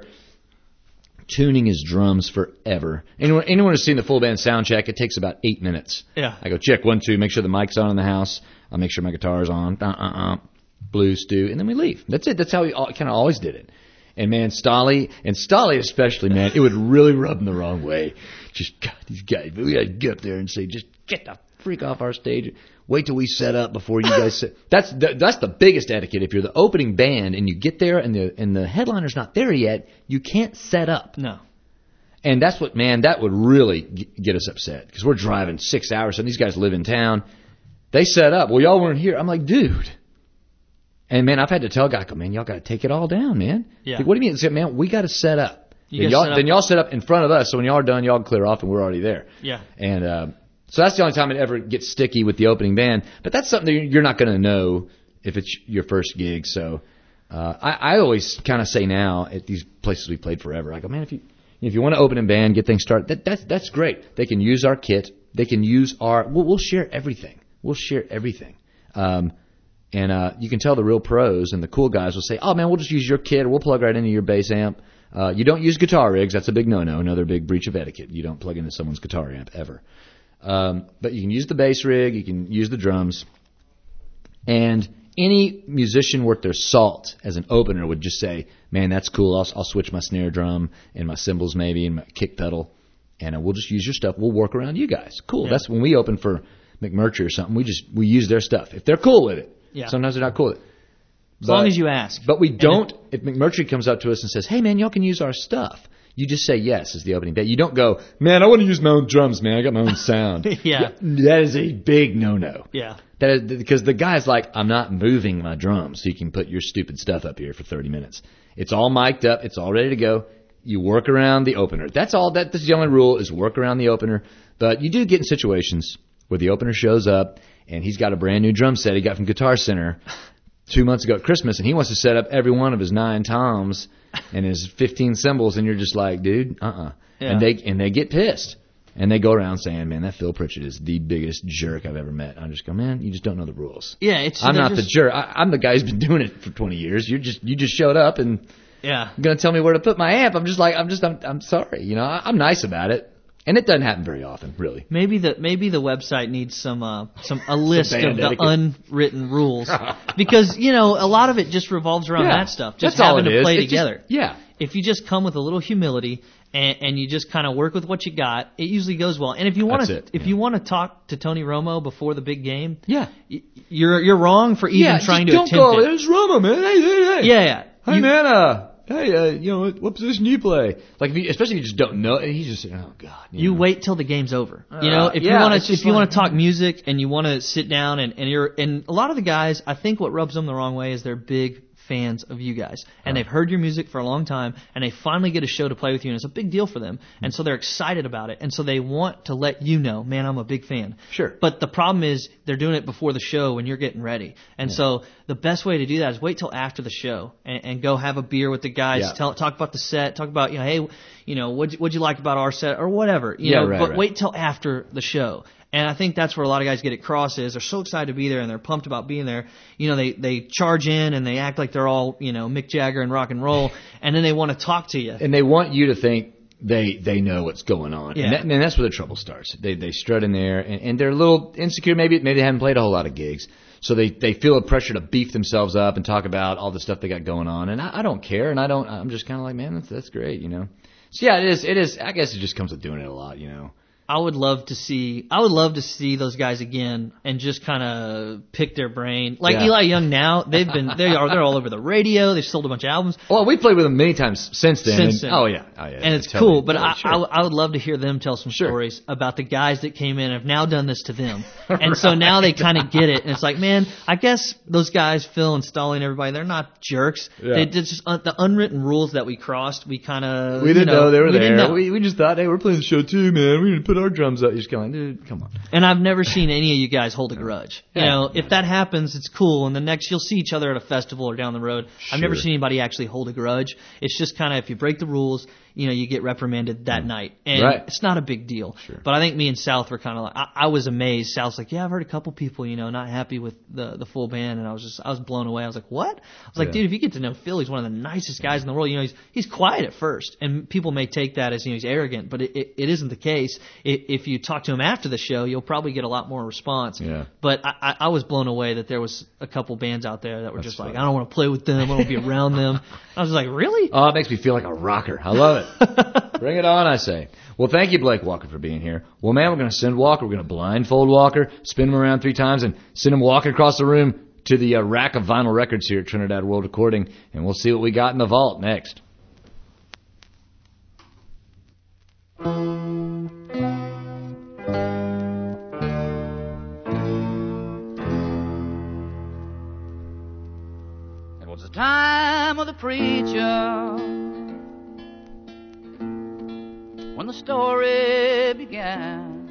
tuning his drums forever. Anyone anyone who's seen the full band sound check, it takes about eight minutes. Yeah. I go check one two, make sure the mic's on in the house. I'll make sure my guitar's on. Uh uh uh. Blues stew, and then we leave. That's it. That's how we kind of always did it. And man, Stolly, and Stolly especially, man, it would really rub him the wrong way. Just, God, these guys, we got to get up there and say, just get the freak off our stage. Wait till we set up before you guys sit. That's the, that's the biggest etiquette. If you're the opening band and you get there and the and the headliner's not there yet, you can't set up. No. And that's what, man, that would really get us upset because we're driving six hours and these guys live in town. They set up. Well, y'all weren't here. I'm like, dude. And, man, I've had to tell a guy, go, man, y'all got to take it all down, man. Yeah. Like, what do you mean? Say, man, we got to set up. You Then gotta y'all, set up. then y'all set up in front of us. So when y'all are done, y'all can clear off and we're already there. Yeah. And uh, so that's the only time it ever gets sticky with the opening band. But that's something that you're not going to know if it's your first gig. So uh, I, I always kind of say now at these places we played forever, I go, man, if you if you want to open a band, get things started, that, that's, that's great. They can use our kit. They can use our we'll, – we'll share everything. We'll share everything. Um, and uh, you can tell the real pros and the cool guys will say, oh, man, we'll just use your kit or we'll plug right into your bass amp. Uh, you don't use guitar rigs. That's a big no-no, another big breach of etiquette. You don't plug into someone's guitar amp ever. Um, but you can use the bass rig. You can use the drums. And any musician worth their salt as an opener would just say, man, that's cool. I'll, I'll switch my snare drum and my cymbals maybe and my kick pedal, and uh, we'll just use your stuff. We'll work around you guys. Cool. Yeah. That's when we open for McMurtry or something. We just we use their stuff. If they're cool with it. Yeah. Sometimes they're not cool with it. As But, long as you ask. But we don't, if, if McMurtry comes up to us and says, hey, man, y'all can use our stuff, you just say yes as the opening band. You don't go, man, I want to use my own drums, man. I got my own sound. Yeah. That is a big no-no. Yeah. That is, because the guy's like, I'm not moving my drums so you can put your stupid stuff up here for thirty minutes. It's all mic'd up. It's all ready to go. You work around the opener. That's all. That, that's the only rule is work around the opener. But you do get in situations where the opener shows up and he's got a brand new drum set he got from Guitar Center two months ago at Christmas, and he wants to set up every one of his nine toms and his fifteen cymbals, and you're just like, dude, uh-uh. Yeah. And they and they get pissed. And they go around saying, man, that Phil Pritchett is the biggest jerk I've ever met. I just go, man, you just don't know the rules. Yeah, it's. I'm not just, the jerk. I, I'm the guy who's been doing it for twenty years. You just you just showed up and yeah, you're gonna tell me where to put my amp. I'm just like, I'm just, I'm, I'm sorry. You know, I, I'm nice about it, and it doesn't happen very often, really. Maybe the maybe the website needs some uh, some a list Some of band the etiquette. unwritten rules because you know a lot of it just revolves around Yeah, that stuff. Just that's all having it to is. play It's just- together. yeah. If you just come with a little humility and, and you just kind of work with what you got, it usually goes well. And if you want That's to, it, if yeah. you want to talk to Tony Romo before the big game, Yeah. y- you're you're wrong for even yeah, trying just to don't attempt go. it. There's Roma, man. Hey, hey, hey. Yeah, yeah. Hey, You- man. Uh, hey, uh, you know, what, what position do you play? Like, if you, especially if you just don't know. And he's just, oh god. You know. wait till the game's over. You know, Uh, if yeah, you want it's to, if just you want like- to talk music and you want to sit down and and you're and a lot of the guys, I think what rubs them the wrong way is they're big fans of you guys and they've heard your music for a long time and they finally get a show to play with you and it's a big deal for them and so they're excited about it and so they want to let you know, man, I'm a big fan. Sure. But the problem is they're doing it before the show when you're getting ready. And so the best way to do that is wait till after the show and, and go have a beer with the guys, Yeah. tell, talk about the set, talk about, you know, hey, you know, what'd you, what'd you like about our set or whatever, you Yeah, know, right, but right. wait till after the show. And I think that's where a lot of guys get it crossed is they're so excited to be there and they're pumped about being there. You know, they, they charge in and they act like they're all, you know, Mick Jagger and rock and roll and then they want to talk to you. And they want you to think they they know what's going on. Yeah. And, that, and that's where the trouble starts. They they strut in there and, and they're a little insecure. Maybe maybe they haven't played a whole lot of gigs. So they, they feel a pressure to beef themselves up and talk about all the stuff they got going on. And I, I don't care. And I don't, I'm just kind of like, man, that's, that's great, you know. So yeah, it is, it is, I guess it just comes with doing it a lot, you know. I would love to see. I would love to see those guys again and just kind of pick their brain. Like Yeah. Eli Young now, they've been they are they're all over the radio. They've sold a bunch of albums. Well, we played with them many times since then. Since and, then. Oh yeah, oh yeah. And it's Totally. cool, but Yeah, I, sure. I, I would love to hear them tell some Sure. stories about the guys that came in and have now done this to them. And so now they kind of get it. And it's like, man, I guess those guys, Phil and Stalling, everybody, they're not jerks. Yeah. They did just uh, the unwritten rules that we crossed. We kind of we didn't you know, know they were we didn't there. know. We we just thought, hey, we're playing the show too, man. We need to put our drums up. You're just going, dude, come on. And I've never seen any of you guys hold a grudge. You Yeah. know, if that happens, it's cool. And the next, you'll see each other at a festival or down the road. I've never Sure. seen anybody actually hold a grudge. It's just kind of if you break the rules, you know, you get reprimanded that night, and Right. it's not a big deal. Sure. But I think me and South were kind of like, I, I was amazed. South's like, yeah, I've heard a couple people, you know, not happy with the the full band, and I was just, I was blown away. I was like, what? I was like, Yeah. dude, if you get to know Phil, he's one of the nicest guys in the world. You know, he's he's quiet at first, and people may take that as, you know, he's arrogant, but it, it, it isn't the case. If, if you talk to him after the show, you'll probably get a lot more response. Yeah. But I, I, I was blown away that there was a couple bands out there that were That's just like, funny. I don't want to play with them, I don't want to be around them. I was like, really? Oh, it makes me feel like a rocker. I love it. Bring it on, I say. Well, thank you, Blake Walker, for being here. Well, man, we're going to send Walker. We're going to blindfold Walker, spin him around three times, and send him walking across the room to the uh, rack of vinyl records here at Trinidad World Recording, and we'll see what we got in the vault next. It was the time of the preacher when the story began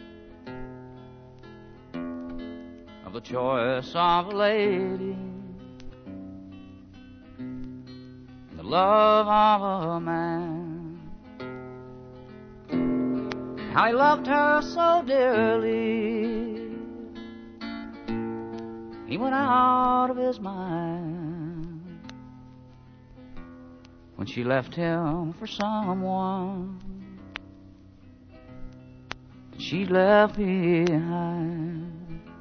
of the choice of a lady and the love of a man. How he loved her so dearly, he went out of his mind when she left him for someone she left behind.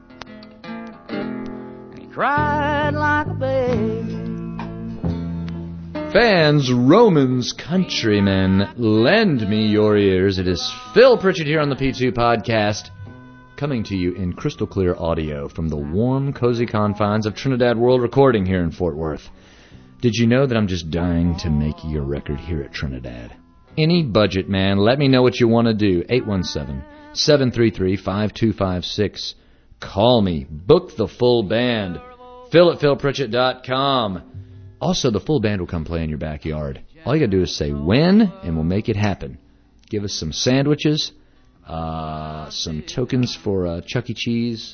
And he cried like a baby. Fans, Romans, countrymen, lend me your ears. It is Phil Pritchard here on the P two Podcast, coming to you in crystal clear audio from the warm, cozy confines of Trinidad World Recording here in Fort Worth. Did you know that I'm just dying to make your record here at Trinidad? Any budget, man. Let me know what you want to do. eight one seven, seven three three, five two five six. Call me. Book the full band. Phil at phil pritchett dot com. Also, the full band will come play in your backyard. All you got to do is say when, and we'll make it happen. Give us some sandwiches, uh, some tokens for uh, Chuck E. Cheese,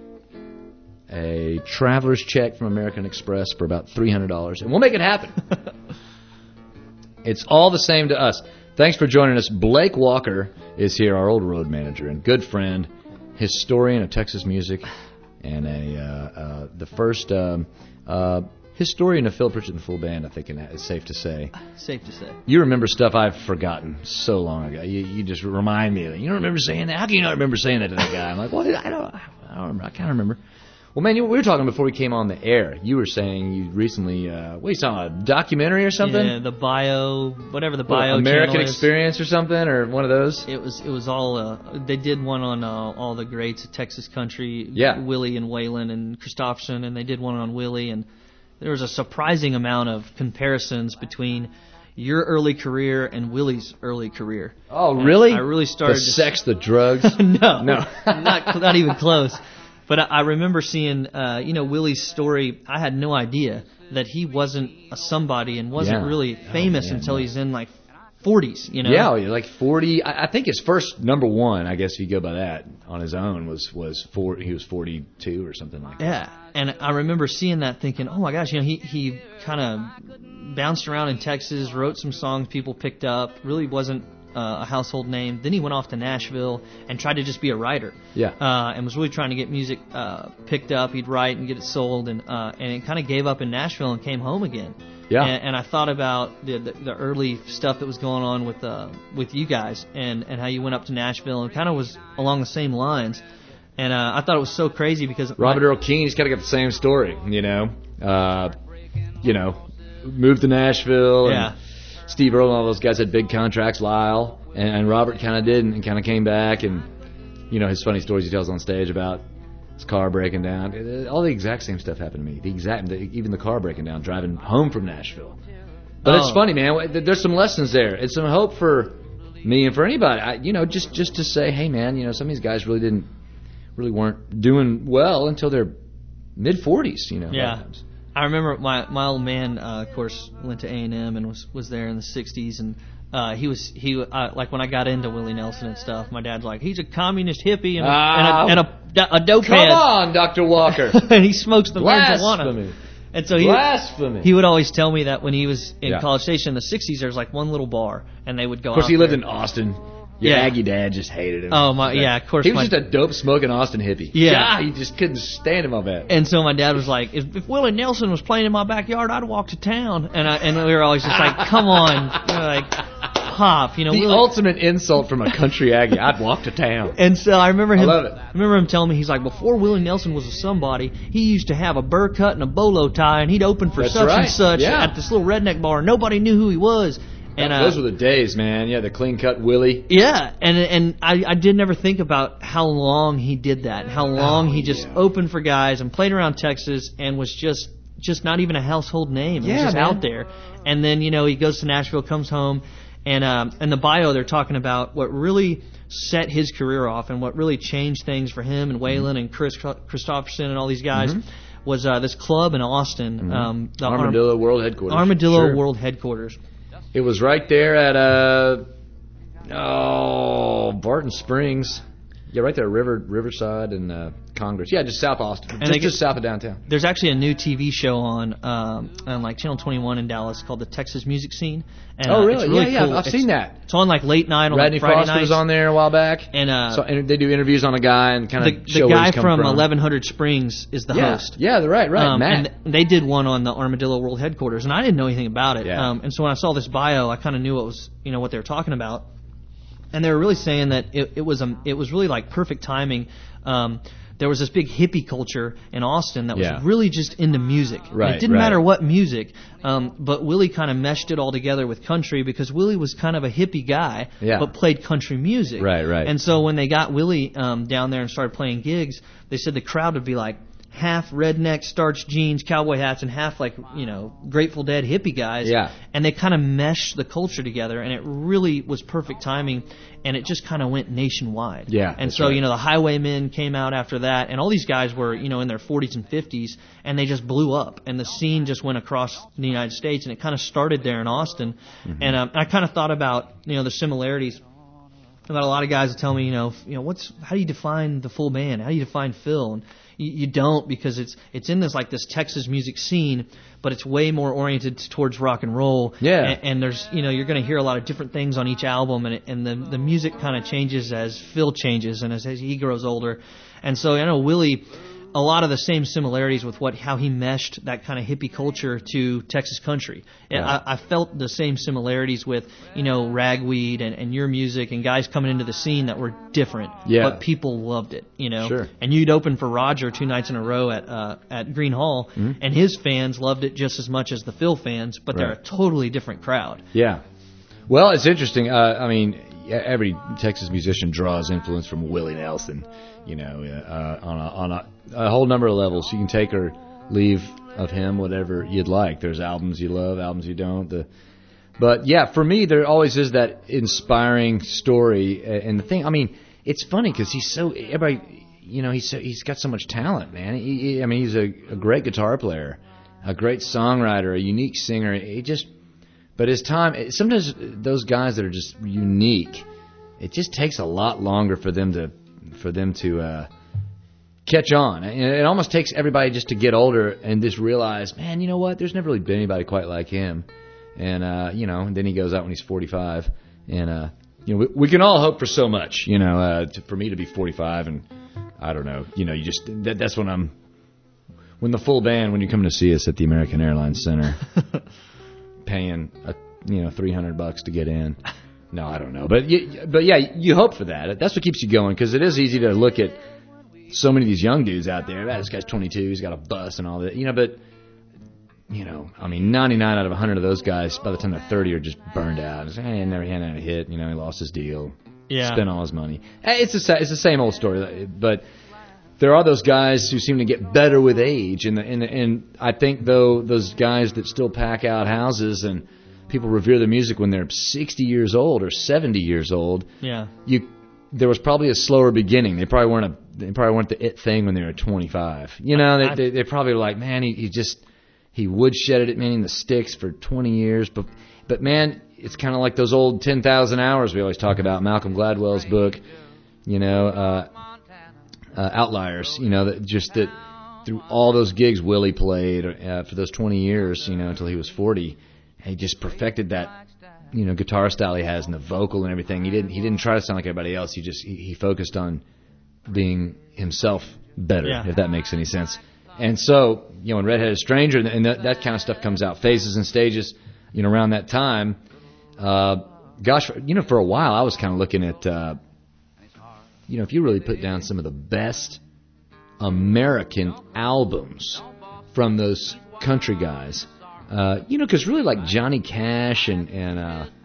a traveler's check from American Express for about three hundred dollars, and we'll make it happen. It's all the same to us. Thanks for joining us. Blake Walker is here, our old road manager and good friend, historian of Texas music, and a uh, uh, the first um, uh, historian of Phil Pritchett and the Full Band, I think it's safe to say. Safe to say. You remember stuff I've forgotten so long ago. You, you just remind me of it. You don't remember saying that? How can you not remember saying that to that guy? I'm like, well, I don't, I don't remember. I can't remember. Well, man, you, we were talking before we came on the air. You were saying you recently, uh, what, you saw a documentary or something? Yeah, the bio, whatever the Well, bio American channel is. Experience or something, or one of those? It was it was all uh, they did one on uh, all the greats of Texas country, Yeah. Willie and Waylon and Christopherson, and they did one on Willie, and there was a surprising amount of comparisons between your early career and Willie's early career. Oh, And really? I really started The to sex, the drugs? no, No. not not even close. But I, I remember seeing, uh, you know, Willie's story. I had no idea that he wasn't a somebody and wasn't Yeah. really famous Oh, man, until no. he's in like forties. You know? Yeah, like forty. I I think his first number one, I guess if you go by that, on his own was was four. He was forty-two or something like that. Yeah, and I remember seeing that, thinking, "Oh my gosh!" You know, he he kind of bounced around in Texas, wrote some songs people picked up. Really wasn't uh, a household name. Then he went off to Nashville and tried to just be a writer. Yeah. Uh, and was really trying to get music uh, picked up. He'd write and get it sold, and uh, and it kind of gave up in Nashville and came home again. Yeah. And, and I thought about the, the the early stuff that was going on with uh with you guys, and and how you went up to Nashville and kind of was along the same lines. And uh, I thought it was so crazy because Robert my- Earl Keen, he's kind of got the same story, you know. Uh, you know, moved to Nashville. Yeah. And Steve Earle and all those guys had big contracts, Lyle. And, and Robert kind of didn't and kind of came back. And, you know, his funny stories he tells on stage about his car breaking down. It- All the exact same stuff happened to me. The exact, the, even the car breaking down, driving home from Nashville. But Oh. it's funny, man. There's some lessons there. It's some hope for me and for anybody. I, you know, just, just to say, hey, man, you know, some of these guys really didn't, really weren't doing well until their mid forties, you know. Yeah. I remember my my old man, uh, of course, went to A and M and was was there in the sixties, and uh, he was he uh, like when I got into Willie Nelson and stuff, my dad's like, he's a communist hippie and a, Ah. and a, and a, a dope Come head. on, Doctor Walker. And he smokes the marijuana. Blasphemy. And so he Blasphemy. he would always tell me that when he was in Yeah. College Station in the sixties, there was like one little bar, and they would go. Of course, out he lived there. in Austin. Your Yeah. Aggie dad just hated him. Oh, my- yeah, of course He was my- just a dope smoking Austin hippie. Yeah. God, he just couldn't stand him, I bet. And so my dad was like, if, if Willie Nelson was playing in my backyard, I'd walk to town. And I and we were always just like, come on, you know, like Pop, you know. The Willie- ultimate insult from a country Aggie. I'd walk to town. And so I remember him. I love it. I remember him telling me, he's like, before Willie Nelson was a somebody, he used to have a burr cut and a bolo tie, and he'd open for That's such right. and such Yeah. at this little redneck bar. Nobody knew who he was. And uh, those were the days, man. Yeah, the clean cut Willie. Yeah, and and I, I did never think about how long he did that, and how long Oh, he just yeah. opened for guys and played around Texas and was just just not even a household name. He Yeah, was just man. out there. And then, you know, he goes to Nashville, comes home, and um, in the bio they're talking about what really set his career off and what really changed things for him and Waylon Mm-hmm. and Chris Christopherson and all these guys was uh, this club in Austin, Mm-hmm. um, the Armadillo Arm- World Headquarters. Armadillo Sure. World Headquarters. It was right there at uh oh Barton Springs. Yeah, right there, River Riverside and uh, Congress. Yeah, just south of Austin, just, they get- just south of downtown. There's actually a new T V show on um, on like Channel twenty-one in Dallas called the Texas Music Scene. And, Oh, uh, really? It's really Yeah, yeah, cool. I've It's- seen that. It's on like late night on Radney like Friday Foster nights. was on there a while back, And uh, so and they do interviews on a guy and kind the, of the show where guy he's come from, from eleven hundred Springs is the yeah, host. yeah, they're right, right, Um, Matt. and they did one on the Armadillo World Headquarters, and I didn't know anything about it. Yeah. Um, and so when I saw this bio, I kind of knew what was, you know, what they were talking about. And they were really saying that it, it was um, it was really like perfect timing. Um, there was this big hippie culture in Austin that was Yeah. really just into music. And Right, it didn't right. matter what music, um, but Willie kind of meshed it all together with country because Willie was kind of a hippie guy, Yeah. but played country music. Right, right. And so when they got Willie um, down there and started playing gigs, they said the crowd would be like half redneck, starched jeans, cowboy hats, and half like, you know, Grateful Dead hippie guys. Yeah. And they kind of meshed the culture together, and it really was perfect timing, and it just kind of went nationwide. Yeah, And that's so, right. you know, the Highwaymen came out after that, and all these guys were, you know, in their forties and fifties, and they just blew up, and the scene just went across the United States, and it kind of started there in Austin. Mm-hmm. And um, I kind of thought about, you know, the similarities about a lot of guys that tell me, you know, f- you know, what's how do you define the full band? How do you define Phil? And you, you don't, because it's it's in this like this Texas music scene, but it's way more oriented towards rock and roll. Yeah. And, and there's, you know, you're going to hear a lot of different things on each album, and it, and the the music kind of changes as Phil changes and as, as he grows older. And so I know Willie, a lot of the same similarities with what how he meshed that kind of hippie culture to Texas country. And Right. I, I felt the same similarities with, you know, Ragweed and, and your music and guys coming into the scene that were different, Yeah. but people loved it, you know. Sure. And you'd open for Roger two nights in a row at uh, at Green Hall, and his fans loved it just as much as the Phil fans, but they're Right. a totally different crowd. Yeah. Well, it's interesting. Uh, I mean, yeah, every Texas musician draws influence from Willie Nelson, you know, uh, on, a, on a, a whole number of levels. You can take or leave of him whatever you'd like. There's albums you love, albums you don't. The, but, yeah, for me, there always is that inspiring story. And the thing, I mean, it's funny because he's so, everybody, you know, he's so, he's got so much talent, man. He, he, I mean, he's a, a great guitar player, a great songwriter, a unique singer. He just... But as time, sometimes those guys that are just unique, it just takes a lot longer for them to for them to uh, catch on. And it almost takes everybody just to get older and just realize, man, you know what? There's never really been anybody quite like him. And uh, you know, and then he goes out when he's forty-five, and uh, you know, we, we can all hope for so much. You know, uh, to, for me to be forty-five, and I don't know, you know, you just that, that's when I'm when the full band when you come to see us at the American Airlines Center. Paying a, you know three hundred bucks to get in. No, I don't know, but you, but yeah, you hope for that. That's what keeps you going, because it is easy to look at so many of these young dudes out there. Ah, this guy's twenty-two, he's got a bus and all that, you know. But you know, I mean, ninety-nine out of one hundred of those guys, by the time they're thirty, are just burned out. It's, hey, he never had a hit. You know, he lost his deal, Yeah. spent all his money. Hey, It's the sa- it's the same old story, but. There are those guys who seem to get better with age, and, the, and, the, and I think, though, those guys that still pack out houses and people revere their music when they're sixty years old or seventy years old, Yeah. you there was probably a slower beginning. They probably weren't a they probably weren't the it thing when they were twenty-five. You know, they, I- they, they probably were like, man, he, he just he woodshedded it, man, in the sticks for twenty years, but but man, it's kind of like those old ten thousand hours we always talk about, Malcolm Gladwell's book, you know. Uh, Uh, outliers, you know, that just that through all those gigs Willie played uh, for those twenty years, you know, until he was forty, he just perfected that, you know, guitar style he has and the vocal and everything. He didn't he didn't try to sound like everybody else. He just he, he focused on being himself better, Yeah. if that makes any sense. And so, you know, when Redheaded Stranger and that, that kind of stuff comes out, Phases and Stages, you know, around that time, uh, gosh, you know, for a while I was kind of looking at. Uh, You know, if you really put down some of the best American albums from those country guys, uh, you know, because really like Johnny Cash and and uh,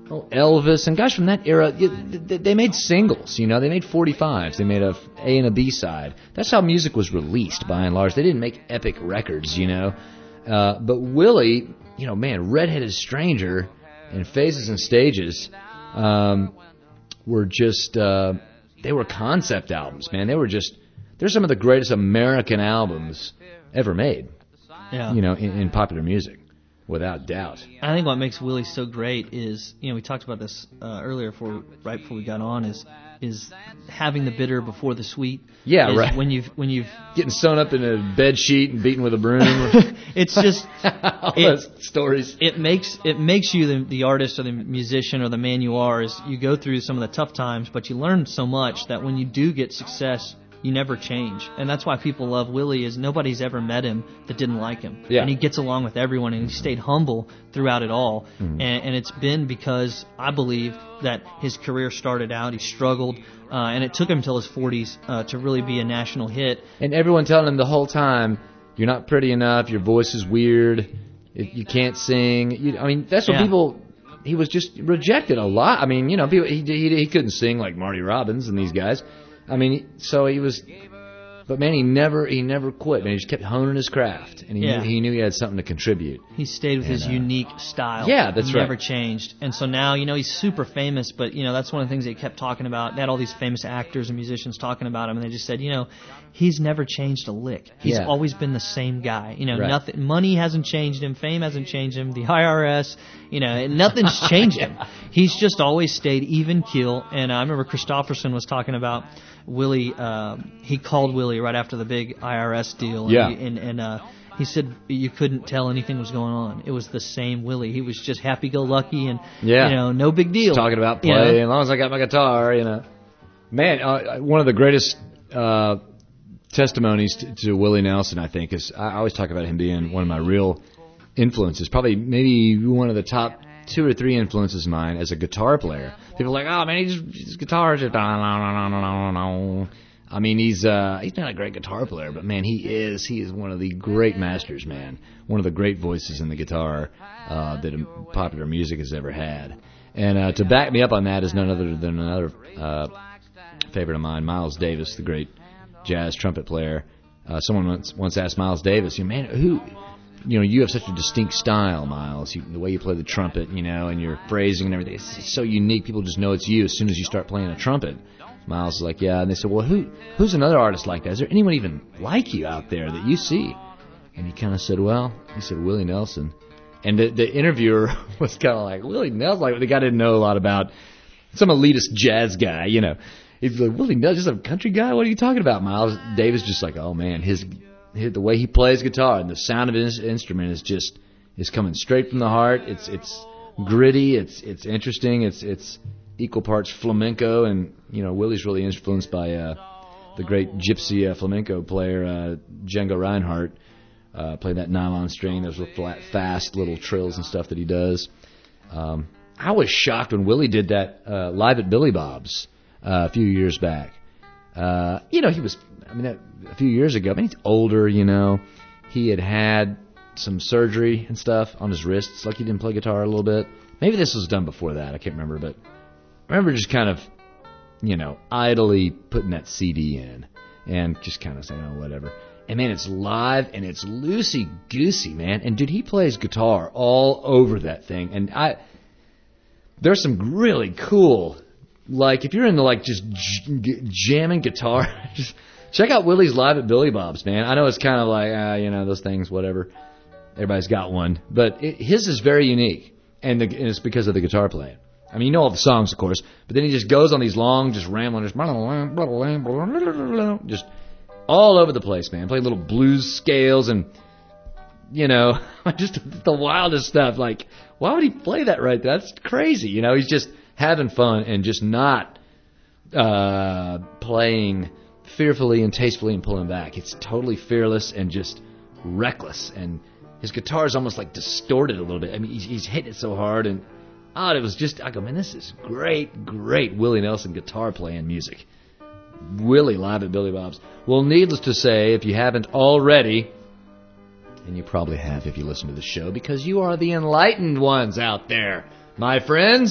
oh, Elvis, and guys from that era, they made singles, you know, they made forty-fives, they made a A and a B side. That's how music was released, by and large. They didn't make epic records, you know. Uh, but Willie, you know, man, Redheaded Stranger and Phases and Stages um, were just, uh, they were concept albums, man. They were just, they're some of the greatest American albums ever made, Yeah. you know, in, in popular music. Without doubt. I think what makes Willie so great is, you know, we talked about this uh, earlier, before, right before we got on, is is having the bitter before the sweet. Yeah, is right. When you've when you've Getting sewn up in a bed sheet and beaten with a broom. it's just All it, those stories. it makes it makes you the, the artist or the musician or the man you are. Is you go through some of the tough times, but you learn so much that when you do get success, you never change. And that's why people love Willie, is nobody's ever met him that didn't like him. Yeah. And he gets along with everyone, and he stayed humble throughout it all. Mm-hmm. And, and it's been because I believe that his career started out, he struggled, uh, and it took him till his forties uh, to really be a national hit. And everyone telling him the whole time, you're not pretty enough, your voice is weird, you can't sing. You, I mean, that's what Yeah. people... He was just rejected a lot. I mean, you know, people, he, he he couldn't sing like Marty Robbins and these guys. I mean, so he was, but man, he never he never quit. Man, he just kept honing his craft, and he Yeah. knew, he knew he had something to contribute. He stayed with his And, uh, unique style. yeah, that's he right. never changed. And so now, you know, he's super famous, but, you know, that's one of the things they kept talking about. They had all these famous actors and musicians talking about him, and they just said, you know, he's never changed a lick. He's Yeah. always been the same guy. You know, Right. nothing. Money hasn't changed him. Fame hasn't changed him. The I R S, you know, nothing's changed him. He's just always stayed even keel. And uh, I remember Christopherson was talking about Willie. Uh, he called Willie right after the big I R S deal. And Yeah. he, and, and uh, he said you couldn't tell anything was going on. It was the same Willie. He was just happy-go-lucky and, Yeah. you know, no big deal. Talking about You know? play, as long as I got my guitar, you know. Man, uh, one of the greatest uh, testimonies to, to Willie Nelson, I think, is I always talk about him being one of my real influences. Probably maybe one of the top two or three influences of mine as a guitar player. People are like, oh man, he's his guitar just. I mean, he's uh, he's not a great guitar player, but man, he is. He is one of the great masters, man. One of the great voices in the guitar uh, that popular music has ever had. And uh, to back me up on that is none other than another uh, favorite of mine, Miles Davis, the great jazz trumpet player. Uh, someone once once asked Miles Davis, you know, man, who, you know, you have such a distinct style, Miles. You, the way you play the trumpet, you know, and your phrasing and everything, it's, it's so unique. People just know it's you as soon as you start playing a trumpet. Miles is like, yeah. And they said, well, who who's another artist like that? Is there anyone even like you out there that you see? And he kind of said, well, he said, Willie Nelson. And the, the interviewer was kind of like, Willie Nelson? Like, the guy didn't know a lot about some elitist jazz guy, you know. He's like, Willie Nelson, just a country guy? What are you talking about, Miles? Davis just like, oh, man, his, his the way he plays guitar and the sound of his instrument is just is coming straight from the heart. It's it's gritty. It's it's interesting. It's it's equal parts flamenco, and you know, Willie's really influenced by uh, the great gypsy uh, flamenco player uh, Django Reinhardt. Uh, playing that nylon string, those little flat, fast little trills and stuff that he does. Um, I was shocked when Willie did that uh, live at Billy Bob's uh, a few years back. Uh, you know, he was, I mean, that, a few years ago, I mean, he's older, you know. He had had some surgery and stuff on his wrists, like he didn't play guitar a little bit. Maybe this was done before that, I can't remember, but I remember just kind of, you know, idly putting that C D in and just kind of saying, oh, whatever. And, man, it's live, and it's loosey-goosey, man. And, dude, he plays guitar all over that thing. And I, there's some really cool, like, if you're into, like, just j- jamming guitar, just check out Willie's live at Billy Bob's, man. I know it's kind of like, uh, you know, those things, whatever. Everybody's got one. But it, his is very unique, and, the, and it's because of the guitar playing. I mean, you know all the songs, of course, but then he just goes on these long, just rambling, just, just all over the place, man. Play little blues scales and, you know, just the wildest stuff. Like, why would he play that right there? That's crazy. You know, he's just having fun and just not uh, playing fearfully and tastefully and pulling back. It's totally fearless and just reckless. And his guitar is almost like distorted a little bit. I mean, he's, he's hitting it so hard. And, oh, it was just, I go, man, this is great, great Willie Nelson guitar playing music. Willie live at Billy Bob's. Well, needless to say, if you haven't already, and you probably have if you listen to the show, because you are the enlightened ones out there, my friends,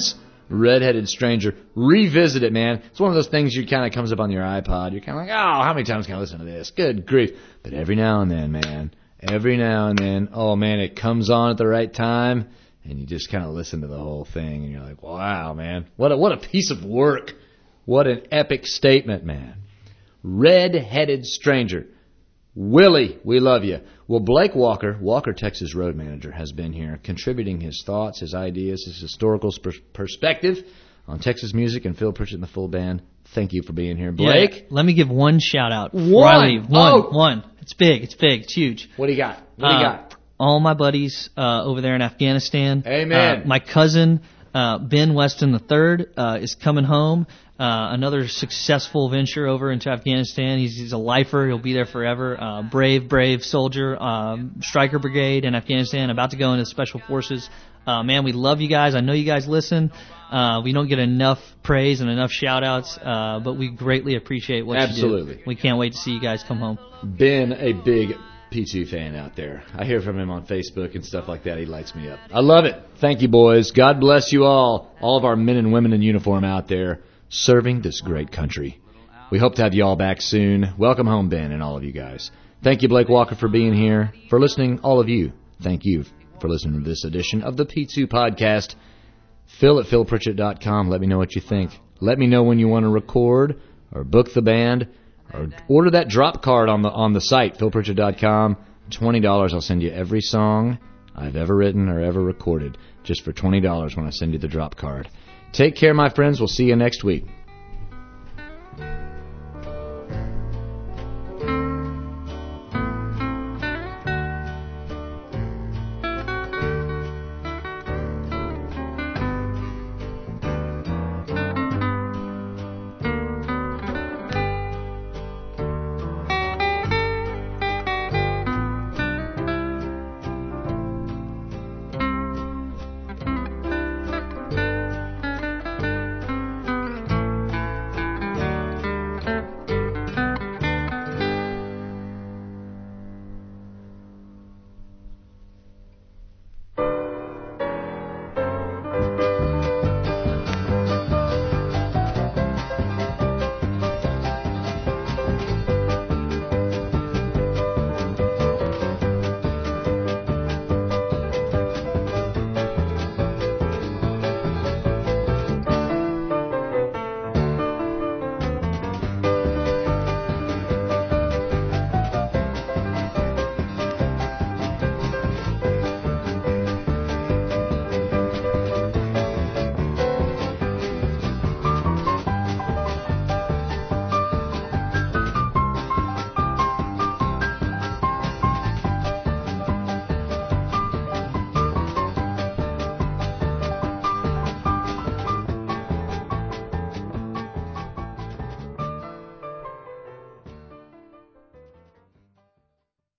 Redheaded Stranger. Revisit it, man. It's one of those things you kind of comes up on your iPod. You're kind of like, oh, how many times can I listen to this? Good grief. But every now and then, man, every now and then, oh, man, it comes on at the right time, and you just kind of listen to the whole thing, and you're like, wow, man, what a, what a piece of work. What an epic statement, man. Red-Headed Stranger. Willie, we love you. Well, Blake Walker, Walker, Texas Road Manager, has been here contributing his thoughts, his ideas, his historical pers- perspective on Texas music, and Phil Pritchett and the full band. Thank you for being here. Blake? Yeah, let me give one shout-out. One? Before I leave. One. Oh. One. It's big. It's big. It's huge. What do you got? What do you Uh, got? All my buddies uh, over there in Afghanistan. Amen. Uh, my cousin, uh, Ben Weston the third, uh, is coming home. Uh, another successful venture over into Afghanistan. He's, he's a lifer. He'll be there forever. Uh, brave, brave soldier. Um, Stryker Brigade in Afghanistan, about to go into Special Forces. Uh, man, we love you guys. I know you guys listen. Uh, we don't get enough praise and enough shout-outs, uh, but we greatly appreciate what Absolutely. you do. We can't wait to see you guys come home. Been a big P two fan out there. I hear from him on Facebook and stuff like that. He lights me up. I love it. Thank you, boys. God bless you all. All of our men and women in uniform out there serving this great country. We hope to have you all back soon. Welcome home, Ben, and all of you guys. Thank you, Blake Walker, for being here. For listening, all of you, thank you for listening to this edition of the P two Podcast. Phil at phil pritchett dot com. Let me know what you think. Let me know when you want to record or book the band or order that drop card on the on the site, phil pritchett dot com. twenty dollars. I'll send you every song I've ever written or ever recorded just for twenty dollars when I send you the drop card. Take care, my friends. We'll see you next week.